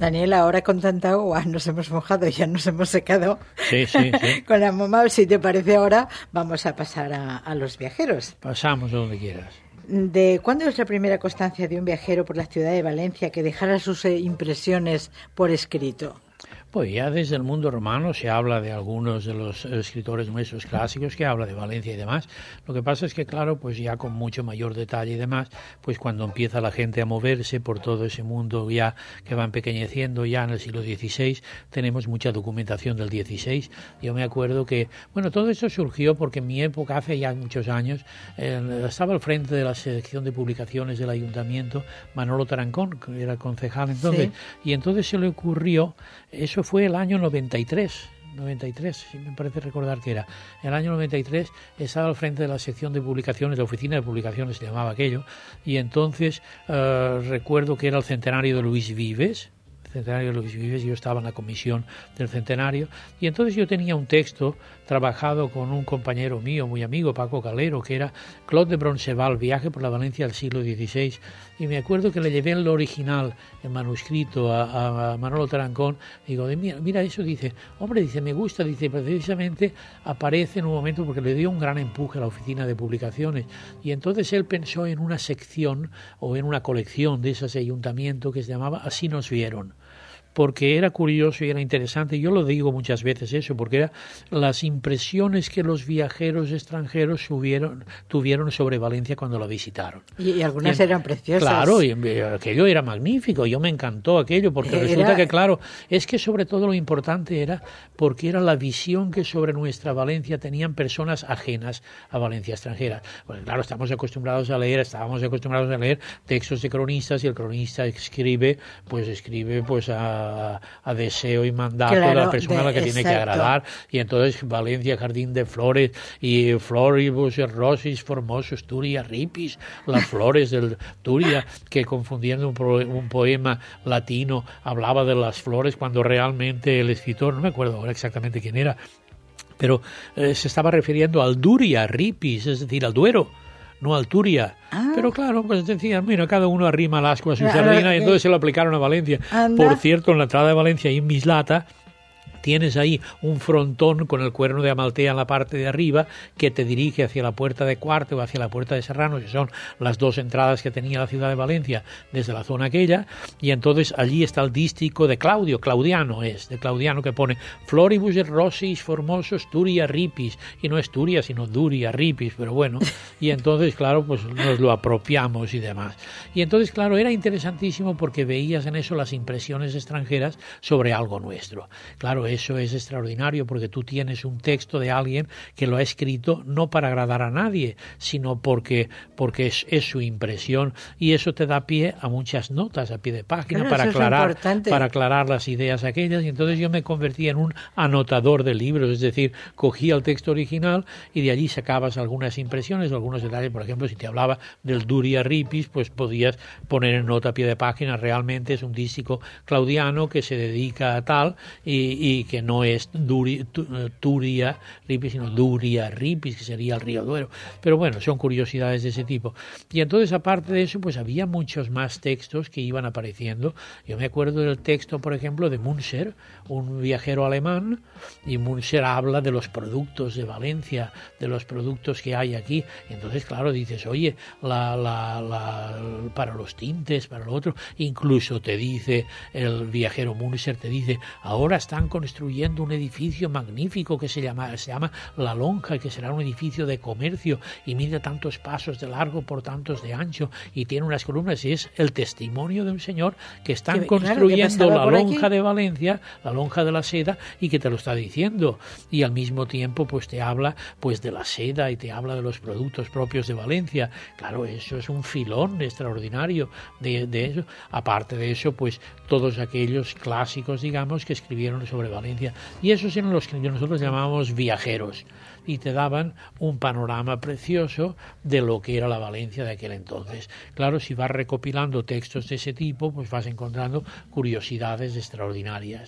Daniel, ahora con tanta agua nos hemos mojado, ya nos hemos secado. Sí. Con la mamá, si te parece ahora, vamos a pasar a los viajeros. Pasamos a donde quieras. ¿De cuándo es la primera constancia de un viajero por la ciudad de Valencia que dejara sus impresiones por escrito? Pues ya desde el mundo romano se habla de algunos de los escritores nuestros clásicos que habla de Valencia y demás. Lo que pasa es que, claro, pues ya con mucho mayor detalle y demás, pues cuando empieza la gente a moverse por todo ese mundo ya que va empequeñeciendo, ya en el siglo XVI, tenemos mucha documentación del XVI. Yo me acuerdo que, bueno, todo esto surgió porque en mi época, hace ya muchos años, estaba al frente de la sección de publicaciones del ayuntamiento Manolo Tarancón, que era concejal entonces, sí. Y entonces se le ocurrió, eso fue el año 93, sí, me parece recordar que era. El año 93 estaba al frente de la sección de publicaciones, la oficina de publicaciones se llamaba aquello, y entonces recuerdo que era el centenario de Luis Vives, yo estaba en la comisión del centenario, y entonces yo tenía un texto trabajado con un compañero mío, muy amigo, Paco Calero, que era Claude de Bronceval, viaje por la Valencia del siglo XVI, y me acuerdo que le llevé el original, el manuscrito, a Manolo Tarancón, y digo, mira eso, dice, hombre, dice, me gusta, dice, precisamente aparece en un momento porque le dio un gran empuje a la oficina de publicaciones, y entonces él pensó en una sección o en una colección de ese ayuntamiento que se llamaba Así nos vieron, porque era curioso y era interesante. Yo lo digo muchas veces eso, porque eran las impresiones que los viajeros extranjeros tuvieron sobre Valencia cuando la visitaron. Y algunas eran preciosas. Claro, y aquello era magnífico, yo me encantó aquello, porque resulta que, claro, es que sobre todo lo importante era porque era la visión que sobre nuestra Valencia tenían personas ajenas a Valencia, extranjeras. Pues claro, estábamos acostumbrados a leer textos de cronistas, y el cronista escribe a deseo y mandato, claro, de la persona a la que tiene que agradar, y entonces Valencia, jardín de flores, y floribus rosis formosos Turia ripis, las flores del Turia, que confundiendo un poema latino hablaba de las flores cuando realmente el escritor, no me acuerdo ahora exactamente quién era, pero se estaba refiriendo al Duria ripis, es decir, al Duero, no al Turia. Pero claro, pues decían, mira, cada uno arrima el ascua a su sardina, y entonces se lo aplicaron a Valencia. Anda. Por cierto, en la entrada de Valencia, ahí en Mislata, tienes ahí un frontón con el cuerno de Amaltea en la parte de arriba que te dirige hacia la puerta de Cuarte o hacia la puerta de Serrano, que son las dos entradas que tenía la ciudad de Valencia desde la zona aquella, y entonces allí está el dístico de Claudiano, que pone Floribus et rosis formosos Turia ripis, y no es Turia sino Duria ripis, pero bueno, y entonces claro, pues nos lo apropiamos y demás. Y entonces claro, era interesantísimo porque veías en eso las impresiones extranjeras sobre algo nuestro. Claro, eso es extraordinario porque tú tienes un texto de alguien que lo ha escrito no para agradar a nadie, sino porque es su impresión, y eso te da pie a muchas notas a pie de página, claro, para aclarar las ideas aquellas. Y entonces yo me convertí en un anotador de libros, es decir, cogía el texto original y de allí sacabas algunas impresiones, algunos detalles. Por ejemplo, si te hablaba del Duria ripis, pues podías poner en nota a pie de página, realmente es un dístico claudiano que se dedica a tal, y que no es Turia ripis, sino Duria ripis, que sería el río Duero. Pero bueno, son curiosidades de ese tipo. Y entonces, aparte de eso, pues había muchos más textos que iban apareciendo. Yo me acuerdo del texto, por ejemplo, de Münzer, un viajero alemán, y Münzer habla de los productos de Valencia, de los productos que hay aquí. Y entonces, claro, dices, oye, para los tintes, para lo otro, incluso te dice, el viajero Münzer te dice, ahora están construyendo un edificio magnífico que se llama La Lonja, que será un edificio de comercio y mide tantos pasos de largo por tantos de ancho y tiene unas columnas, y es el testimonio de un señor que están construyendo la Lonja de Valencia, la Lonja de la Seda, y que te lo está diciendo, y al mismo tiempo pues te habla pues de la seda y te habla de los productos propios de Valencia. Claro, eso es un filón extraordinario de eso. Aparte de eso, pues todos aquellos clásicos, digamos, que escribieron sobre Valencia, y esos eran los que nosotros llamábamos viajeros, y te daban un panorama precioso de lo que era la Valencia de aquel entonces. Claro, si vas recopilando textos de ese tipo, pues vas encontrando curiosidades extraordinarias.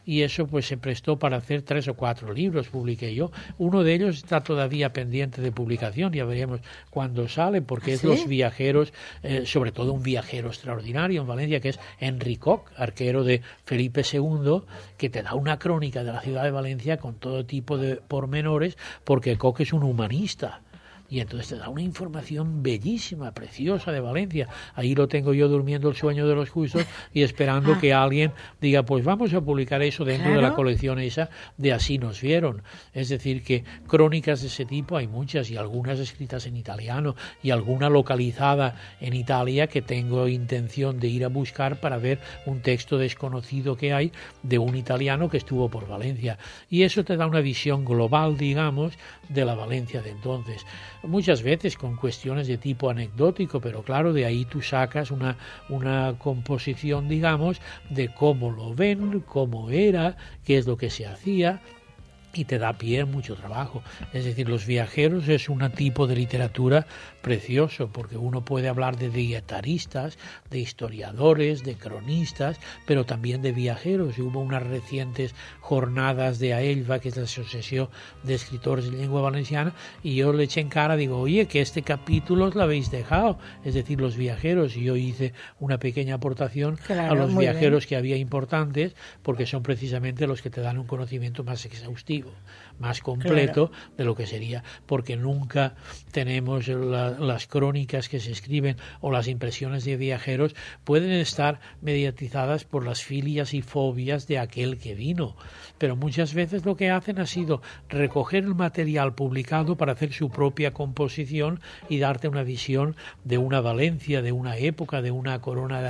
y eso pues se prestó para hacer 3 o 4 libros, publiqué yo. Uno de ellos está todavía pendiente de publicación, ya veremos cuándo sale, porque es Los viajeros, sobre todo un viajero extraordinario en Valencia, que es Henry Koch, arquero de Felipe II, que te da una crónica de la ciudad de Valencia con todo tipo de pormenores, porque Koch es un humanista. Y entonces te da una información bellísima, preciosa de Valencia. Ahí lo tengo yo durmiendo el sueño de los justos y esperando que alguien diga, pues vamos a publicar eso dentro de la colección esa de Así nos vieron. Es decir, que crónicas de ese tipo hay muchas, y algunas escritas en italiano y alguna localizada en Italia que tengo intención de ir a buscar para ver un texto desconocido que hay de un italiano que estuvo por Valencia. Y eso te da una visión global, digamos, de la Valencia de entonces. Muchas veces con cuestiones de tipo anecdótico, pero claro, de ahí tú sacas una composición, digamos, de cómo lo ven, cómo era, qué es lo que se hacía, y te da pie mucho trabajo. Es decir, Los viajeros es un tipo de literatura precioso, porque uno puede hablar de dietaristas, de historiadores, de cronistas, pero también de viajeros. Y hubo unas recientes jornadas de AELVA, que es la Asociación de Escritores de Lengua Valenciana, y yo le eché en cara, digo, oye, que este capítulo lo habéis dejado, es decir, Los viajeros, y yo hice una pequeña aportación a los viajeros que había importantes, porque son precisamente los que te dan un conocimiento más exhaustivo, más completo de lo que sería, porque nunca tenemos las crónicas que se escriben o las impresiones de viajeros pueden estar mediatizadas por las filias y fobias de aquel que vino, pero muchas veces lo que hacen ha sido recoger el material publicado para hacer su propia composición y darte una visión de una Valencia, de una época, de una corona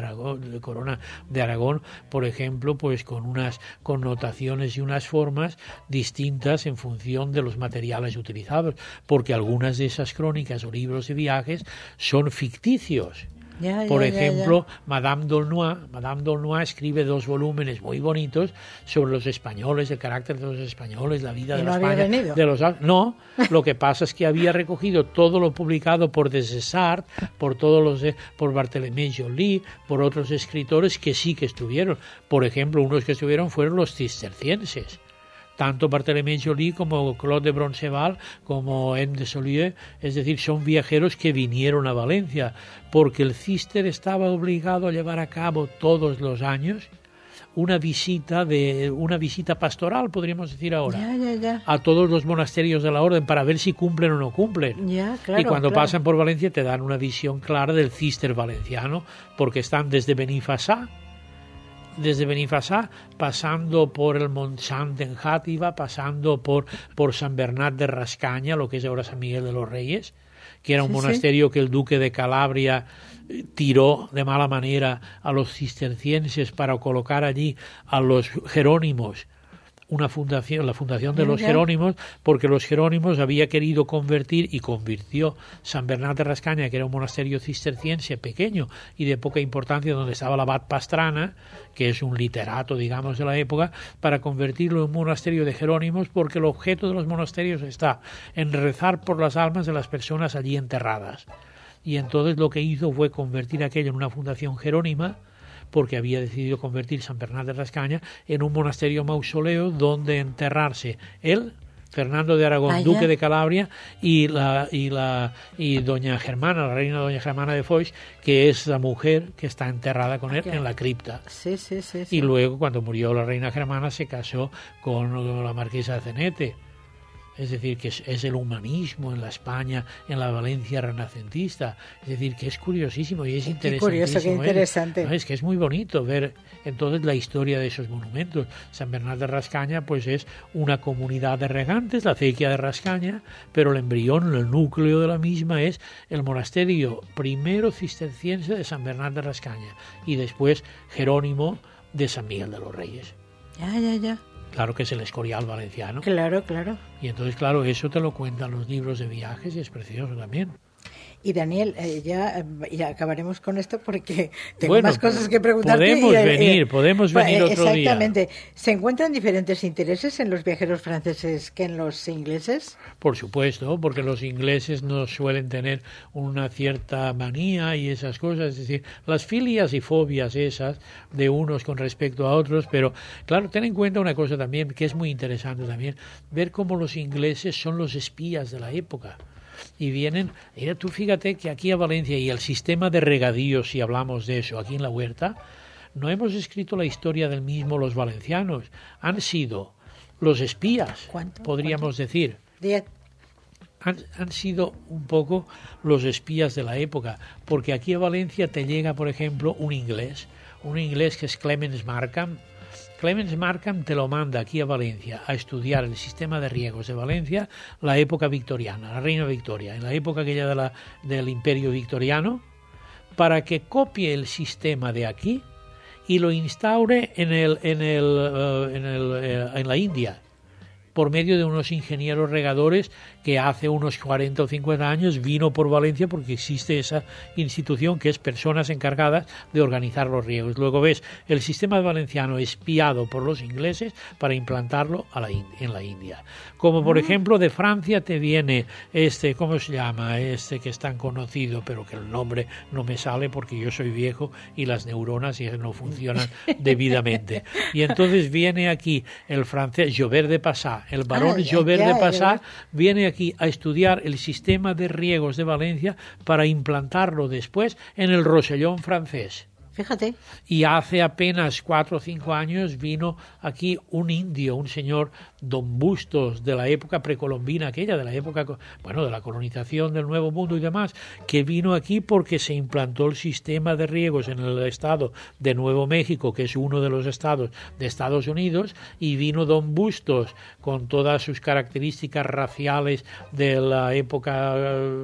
de Aragón, por ejemplo, pues con unas connotaciones y unas formas distintas en función de los materiales utilizados, porque algunas de esas crónicas o libros de viajes son ficticios. Por ejemplo, Madame d'Aulnoy escribe 2 volúmenes muy bonitos sobre los españoles, el carácter de los españoles, la vida de la España. De los... No, lo que pasa es que había recogido todo lo publicado por Desessart, por Barthélemy Joly, por otros escritores que sí que estuvieron. Por ejemplo, unos que estuvieron fueron los cistercienses. Tanto Barthélemy Joly como Claude de Bronceval como M. de Solieu, es decir, son viajeros que vinieron a Valencia, porque el Cister estaba obligado a llevar a cabo todos los años una visita pastoral, podríamos decir ahora, a todos los monasterios de la orden para ver si cumplen o no cumplen. Y cuando pasan por Valencia te dan una visión clara del Cister valenciano, porque están desde Benifassà, pasando por el Montsant en Játiva, pasando por San Bernat de Rascaña, lo que es ahora San Miguel de los Reyes, que era un monasterio que el duque de Calabria tiró de mala manera a los cistercienses para colocar allí a los jerónimos, la fundación de los Jerónimos, porque los Jerónimos había querido convertir y convirtió San Bernat de Rascaña, que era un monasterio cisterciense pequeño y de poca importancia, donde estaba el abad Pastrana, que es un literato, digamos, de la época, para convertirlo en un monasterio de Jerónimos, porque el objeto de los monasterios está en rezar por las almas de las personas allí enterradas. Y entonces lo que hizo fue convertir aquello en una fundación jerónima, porque había decidido convertir San Bernat de Rascaña en un monasterio mausoleo donde enterrarse él, Fernando de Aragón, duque de Calabria, y doña Germana, la reina doña Germana de Foix, que es la mujer que está enterrada con él en la cripta. Y luego, cuando murió la reina Germana, se casó con la marquesa de Cenete. Es decir, que es el humanismo en la España, en la Valencia renacentista. Es decir, que es curiosísimo y es interesantísimo. Qué curioso, qué interesante. ¿No? Es que es muy bonito ver entonces la historia de esos monumentos. San Bernat de Rascaña pues es una comunidad de regantes, la acequia de Rascaña, pero el embrión, el núcleo de la misma es el monasterio primero cisterciense de San Bernat de Rascaña y después Jerónimo de San Miguel de los Reyes. Claro que es el Escorial valenciano. Claro. Y entonces, claro, eso te lo cuentan los libros de viajes y es precioso también. Y Daniel, ya acabaremos con esto porque tengo más cosas que preguntarte. Podemos venir otro día. Exactamente. ¿Se encuentran diferentes intereses en los viajeros franceses que en los ingleses? Por supuesto, porque los ingleses no suelen tener una cierta manía y esas cosas, es decir, las filias y fobias esas de unos con respecto a otros, pero claro, ten en cuenta una cosa también que es muy interesante también, ver cómo los ingleses son los espías de la época. Y vienen, mira, tú fíjate que aquí a Valencia y el sistema de regadío, si hablamos de eso, aquí en la huerta, no hemos escrito la historia del mismo los valencianos, han sido los espías, podríamos decir. 10. Han sido un poco los espías de la época, porque aquí a Valencia te llega, por ejemplo, un inglés que es Clemens Markham. Clemens Markham te lo manda aquí a Valencia a estudiar el sistema de riegos de Valencia, la época victoriana, la reina Victoria, en la época aquella del imperio victoriano, para que copie el sistema de aquí y lo instaure en la India, por medio de unos ingenieros regadores que hace unos 40 o 50 años vino por Valencia porque existe esa institución que es personas encargadas de organizar los riegos. Luego ves el sistema valenciano espiado por los ingleses para implantarlo en la India. Como por ejemplo de Francia te viene ¿cómo se llama? Que es tan conocido, pero que el nombre no me sale porque yo soy viejo y las neuronas ya no funcionan debidamente. Y entonces viene aquí el francés Jobert de Passat, el barón Jobert de Passat, viene aquí a estudiar el sistema de riegos de Valencia para implantarlo después en el Rosellón francés. Fíjate. Y hace apenas 4 o 5 años vino aquí un indio, un señor Don Bustos, de la época precolombina aquella, de la época, de la colonización del Nuevo Mundo y demás, que vino aquí porque se implantó el sistema de riegos en el estado de Nuevo México, que es uno de los estados de Estados Unidos, y vino Don Bustos con todas sus características raciales de la época,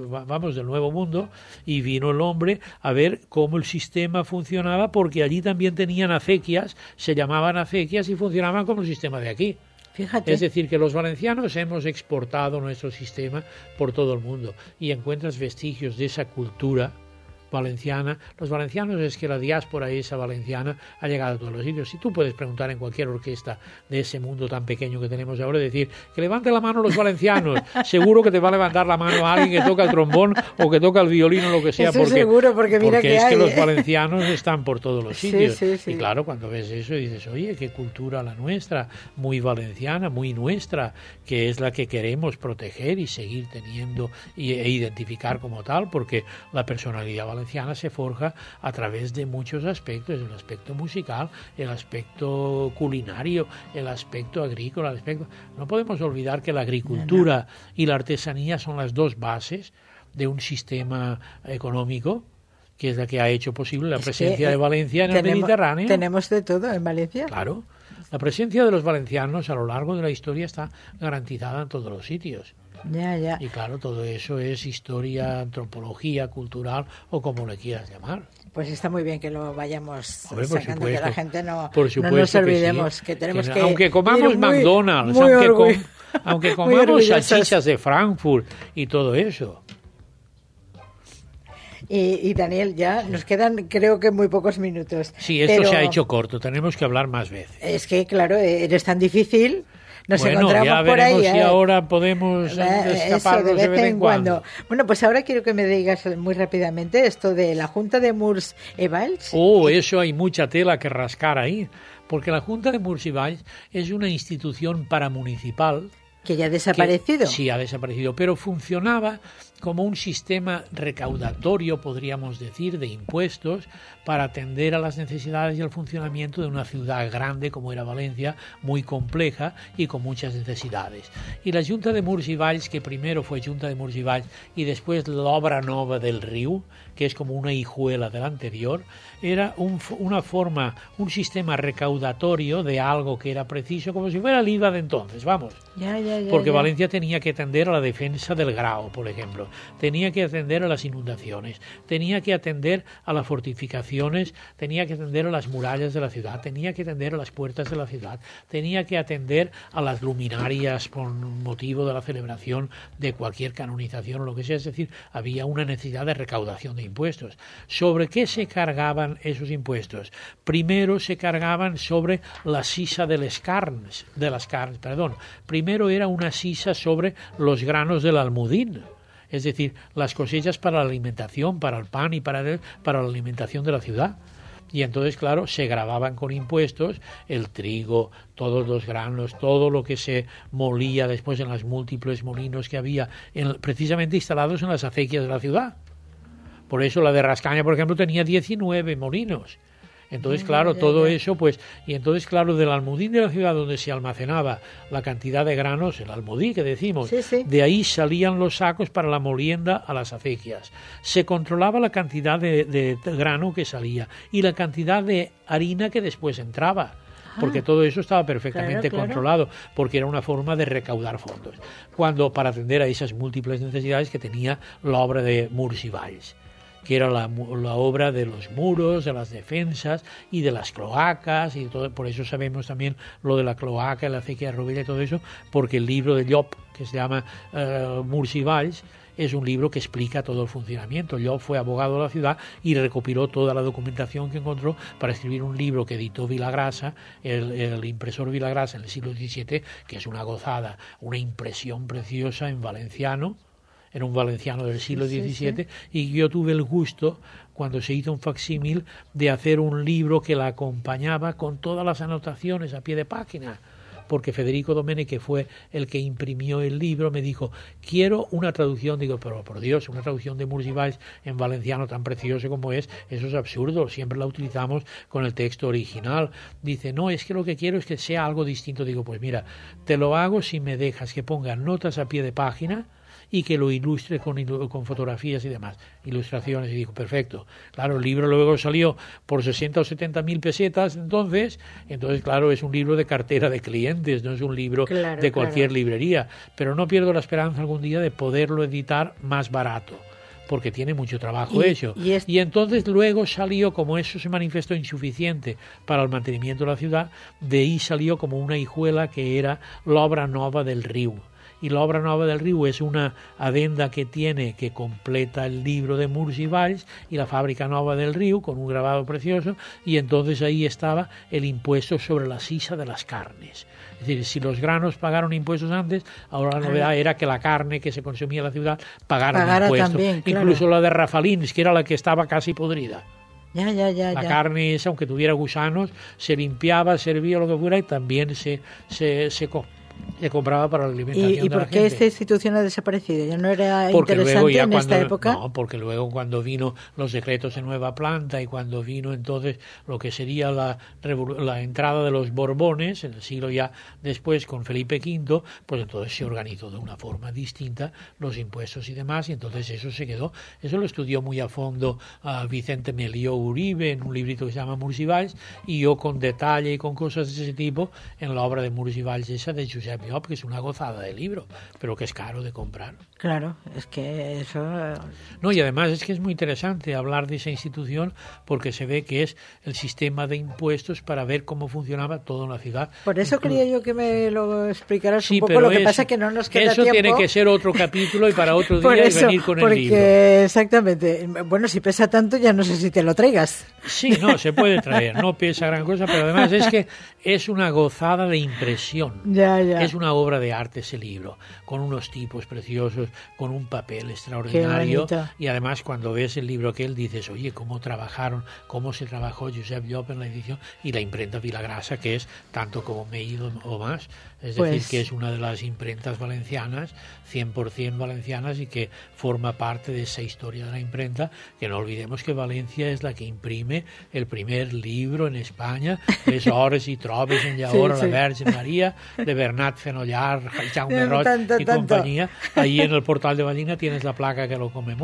del Nuevo Mundo, y vino el hombre a ver cómo el sistema funcionaba, porque allí también tenían acequias, se llamaban acequias y funcionaban como el sistema de aquí. Fíjate. Es decir, que los valencianos hemos exportado nuestro sistema por todo el mundo y encuentras vestigios de esa cultura valenciana. Los valencianos, es que la diáspora esa valenciana ha llegado a todos los sitios. Si tú puedes preguntar en cualquier orquesta de ese mundo tan pequeño que tenemos ahora, decir que levante la mano los valencianos, seguro que te va a levantar la mano alguien que toca el trombón o que toca el violín o lo que sea. Eso seguro, porque mira que es hay, que los valencianos están por todos los sitios. Sí. Y claro, cuando ves eso dices, oye, qué cultura la nuestra, muy valenciana, muy nuestra, que es la que queremos proteger y seguir teniendo e identificar como tal, porque la personalidad valenciana se forja a través de muchos aspectos, el aspecto musical, el aspecto culinario, el aspecto agrícola, no podemos olvidar que la agricultura y la artesanía son las dos bases de un sistema económico que es la que ha hecho posible la presencia de Valencia en el Mediterráneo. Tenemos de todo en Valencia. Claro, la presencia de los valencianos a lo largo de la historia está garantizada en todos los sitios. Ya. Y claro, todo eso es historia, antropología, cultural o como le quieras llamar. Pues está muy bien que lo vayamos sacando, supuesto, que la gente no que nos olvidemos, sí, que tenemos que aunque comamos McDonald's, aunque comamos salchichas de Frankfurt y todo eso. Y Daniel, ya nos quedan creo que muy pocos minutos. Sí, esto se ha hecho corto, tenemos que hablar más veces. Es que claro, eres tan difícil. Nos bueno, encontramos ya por ahí. Si ahora podemos escaparnos de vez en cuando. Bueno, pues ahora quiero que me digas muy rápidamente esto de la Junta de Murs y Valls. Eso hay mucha tela que rascar ahí, porque la Junta de Murs y Valls es una institución paramunicipal. Que ya ha desaparecido. Sí, ha desaparecido, pero funcionaba como un sistema recaudatorio, podríamos decir, de impuestos para atender a las necesidades y al funcionamiento de una ciudad grande como era Valencia, muy compleja y con muchas necesidades. Y la Junta de Murs i Valls, que primero fue Junta de Murs i Valls y después l'Obra Nova del Riu, que es como una hijuela de la anterior, era una forma, un sistema recaudatorio de algo que era preciso, como si fuera el IVA de entonces, vamos. Porque Valencia tenía que atender a la defensa del Grao, por ejemplo, tenía que atender a las inundaciones, tenía que atender a las fortificaciones, tenía que atender a las murallas de la ciudad, tenía que atender a las puertas de la ciudad, tenía que atender a las luminarias por motivo de la celebración de cualquier canonización o lo que sea, es decir, había una necesidad de recaudación de impuestos. ¿Sobre qué se cargaban esos impuestos? Primero se cargaban sobre la sisa de las carnes, Primero era una sisa sobre los granos del almudín, es decir, las cosechas para la alimentación, para el pan y para la alimentación de la ciudad. Y entonces, claro, se gravaban con impuestos el trigo, todos los granos, todo lo que se molía después en los múltiples molinos que había, precisamente instalados en las acequias de la ciudad. Por eso la de Rascaña, por ejemplo, tenía 19 molinos. Entonces, claro, todo eso, pues, y entonces, claro, del almudín de la ciudad donde se almacenaba la cantidad de granos, el almudí que decimos, de ahí salían los sacos para la molienda a las acequias. Se controlaba la cantidad de grano que salía y la cantidad de harina que después entraba, porque todo eso estaba perfectamente controlado, porque era una forma de recaudar fondos, para atender a esas múltiples necesidades que tenía la obra de Murs i Valls, que era la obra de los muros, de las defensas y de las cloacas, y todo. Por eso sabemos también lo de la cloaca, la acequia de Rovella y todo eso, porque el libro de Llop, que se llama Murs i Valls, es un libro que explica todo el funcionamiento. Llop fue abogado de la ciudad y recopiló toda la documentación que encontró para escribir un libro que editó Vilagrasa, el impresor Vilagrasa en el siglo XVII, que es una gozada, una impresión preciosa en valenciano. Era un valenciano del siglo XVII, y yo tuve el gusto, cuando se hizo un facsímil, de hacer un libro que la acompañaba con todas las anotaciones a pie de página, porque Federico Domene, que fue el que imprimió el libro, me dijo, quiero una traducción. Digo, pero por Dios, una traducción de Murs i Valls en valenciano tan precioso como es, eso es absurdo, siempre la utilizamos con el texto original. Dice, no, es que lo que quiero es que sea algo distinto. Digo, pues mira, te lo hago si me dejas que ponga notas a pie de página y que lo ilustre con fotografías y demás, ilustraciones. Y dijo, perfecto. Claro, el libro luego salió por 60 o 70 mil pesetas, entonces, claro, es un libro de cartera de clientes, no es un libro de cualquier librería, pero no pierdo la esperanza algún día de poderlo editar más barato, porque tiene mucho trabajo hecho. Y entonces luego salió, como eso se manifestó insuficiente para el mantenimiento de la ciudad, de ahí salió como una hijuela que era l'Obra Nova del Riu. Y la Obra Nova del Riu es una adenda que completa el libro de Murs i Valls y la Fábrica Nova del Riu, con un grabado precioso, y entonces ahí estaba el impuesto sobre la sisa de las carnes. Es decir, si los granos pagaron impuestos antes, ahora la novedad era que la carne que se consumía en la ciudad pagara impuestos. También, incluso la de Rafalins, que era la que estaba casi podrida. La carne esa, aunque tuviera gusanos, se limpiaba, servía lo que fuera, y también se compraba para la alimentación de la gente. ¿Y por qué esta institución ha desaparecido? ¿Ya no era interesante en esta época? No, porque luego cuando vino los decretos de nueva planta y cuando vino entonces lo que sería la entrada de los Borbones, en el siglo ya después con Felipe V, pues entonces se organizó de una forma distinta los impuestos y demás, y entonces eso se quedó. Eso lo estudió muy a fondo Vicente Melió Uribe en un librito que se llama Murs i Valls, y yo con detalle y con cosas de ese tipo en la obra de Murs i Valls esa de Josep Llop, que es una gozada de libro, pero que es caro de comprar. Claro, es que eso... No, y además es que es muy interesante hablar de esa institución, porque se ve que es el sistema de impuestos para ver cómo funcionaba todo en la ciudad. Por eso quería yo que me lo explicaras un poco, lo que pasa es que no nos queda eso tiempo. Eso tiene que ser otro capítulo y para otro día y venir con el libro. Exactamente. Bueno, si pesa tanto ya no sé si te lo traigas. Sí, no, se puede traer, no pesa gran cosa, pero además es que es una gozada de impresión. Ya. Es una obra de arte ese libro, con unos tipos preciosos, con un papel extraordinario, y además cuando ves el libro que él dices, oye, cómo se trabajó Josep Llop en la edición, y la imprenta Vilagrasa, que es tanto como Meído o más, es decir, que es una de las imprentas valencianas, 100% valencianas, y que forma parte de esa historia de la imprenta, que no olvidemos que Valencia es la que imprime el primer libro en España, Les hores i trobes en llaor a la Verge María, de Bernat Fenollar, Jaume Roig y compañía. Ahí en el portal de Ballina tienes la placa que lo conmemora.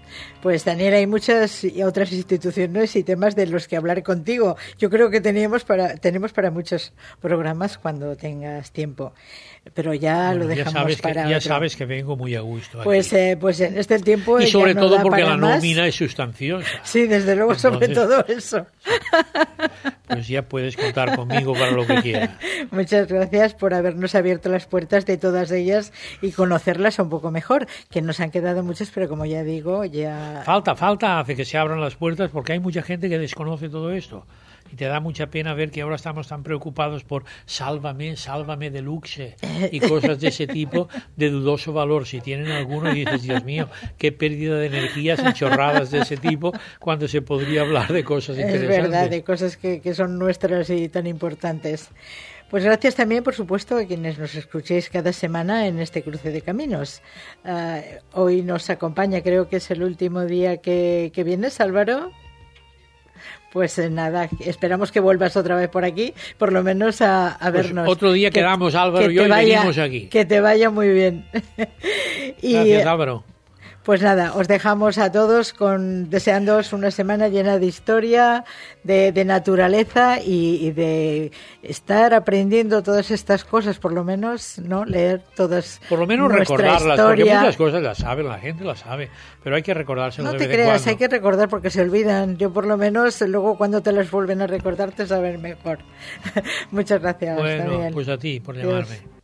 Pues Daniel, hay muchas y otras instituciones y temas de los que hablar contigo. Yo creo que tenemos para muchos programas cuando tengas tiempo, pero ya lo dejamos ya sabes que vengo muy a gusto. Pues en este tiempo y sobre todo porque la más. nómina es sustanciosa. Sí, desde luego. Entonces, sobre todo eso. Pues ya puedes contar conmigo para lo que quieras. Muchas gracias por habernos abierto las puertas de todas ellas y conocerlas un poco mejor, que nos han quedado muchas, pero como ya digo, ya... Falta hace que se abran las puertas porque hay mucha gente que desconoce todo esto. Y te da mucha pena ver que ahora estamos tan preocupados por sálvame deluxe y cosas de ese tipo de dudoso valor. Si tienen alguno y dices, Dios mío, qué pérdida de energías y chorradas de ese tipo cuando se podría hablar de cosas interesantes. Es verdad, de cosas que son nuestras y tan importantes. Pues gracias también, por supuesto, a quienes nos escuchéis cada semana en este cruce de caminos. Hoy nos acompaña, creo que es el último día que vienes, Álvaro. Pues nada, esperamos que vuelvas otra vez por aquí, por lo menos a vernos. Otro día quedamos, Álvaro y yo, y venimos aquí. Que te vaya muy bien. Gracias, Álvaro. Pues nada, os dejamos a todos deseándoos una semana llena de historia, de naturaleza y de estar aprendiendo todas estas cosas, por lo menos, ¿no? Leer todas. Por lo menos recordarlas, porque muchas cosas las saben, la gente las sabe, pero hay que recordárselas de vez en cuando. No te creas, hay que recordar porque se olvidan. Yo por lo menos luego cuando te las vuelven a recordar te saben mejor. Muchas gracias, Bueno, Daniel. pues a ti por llamarme.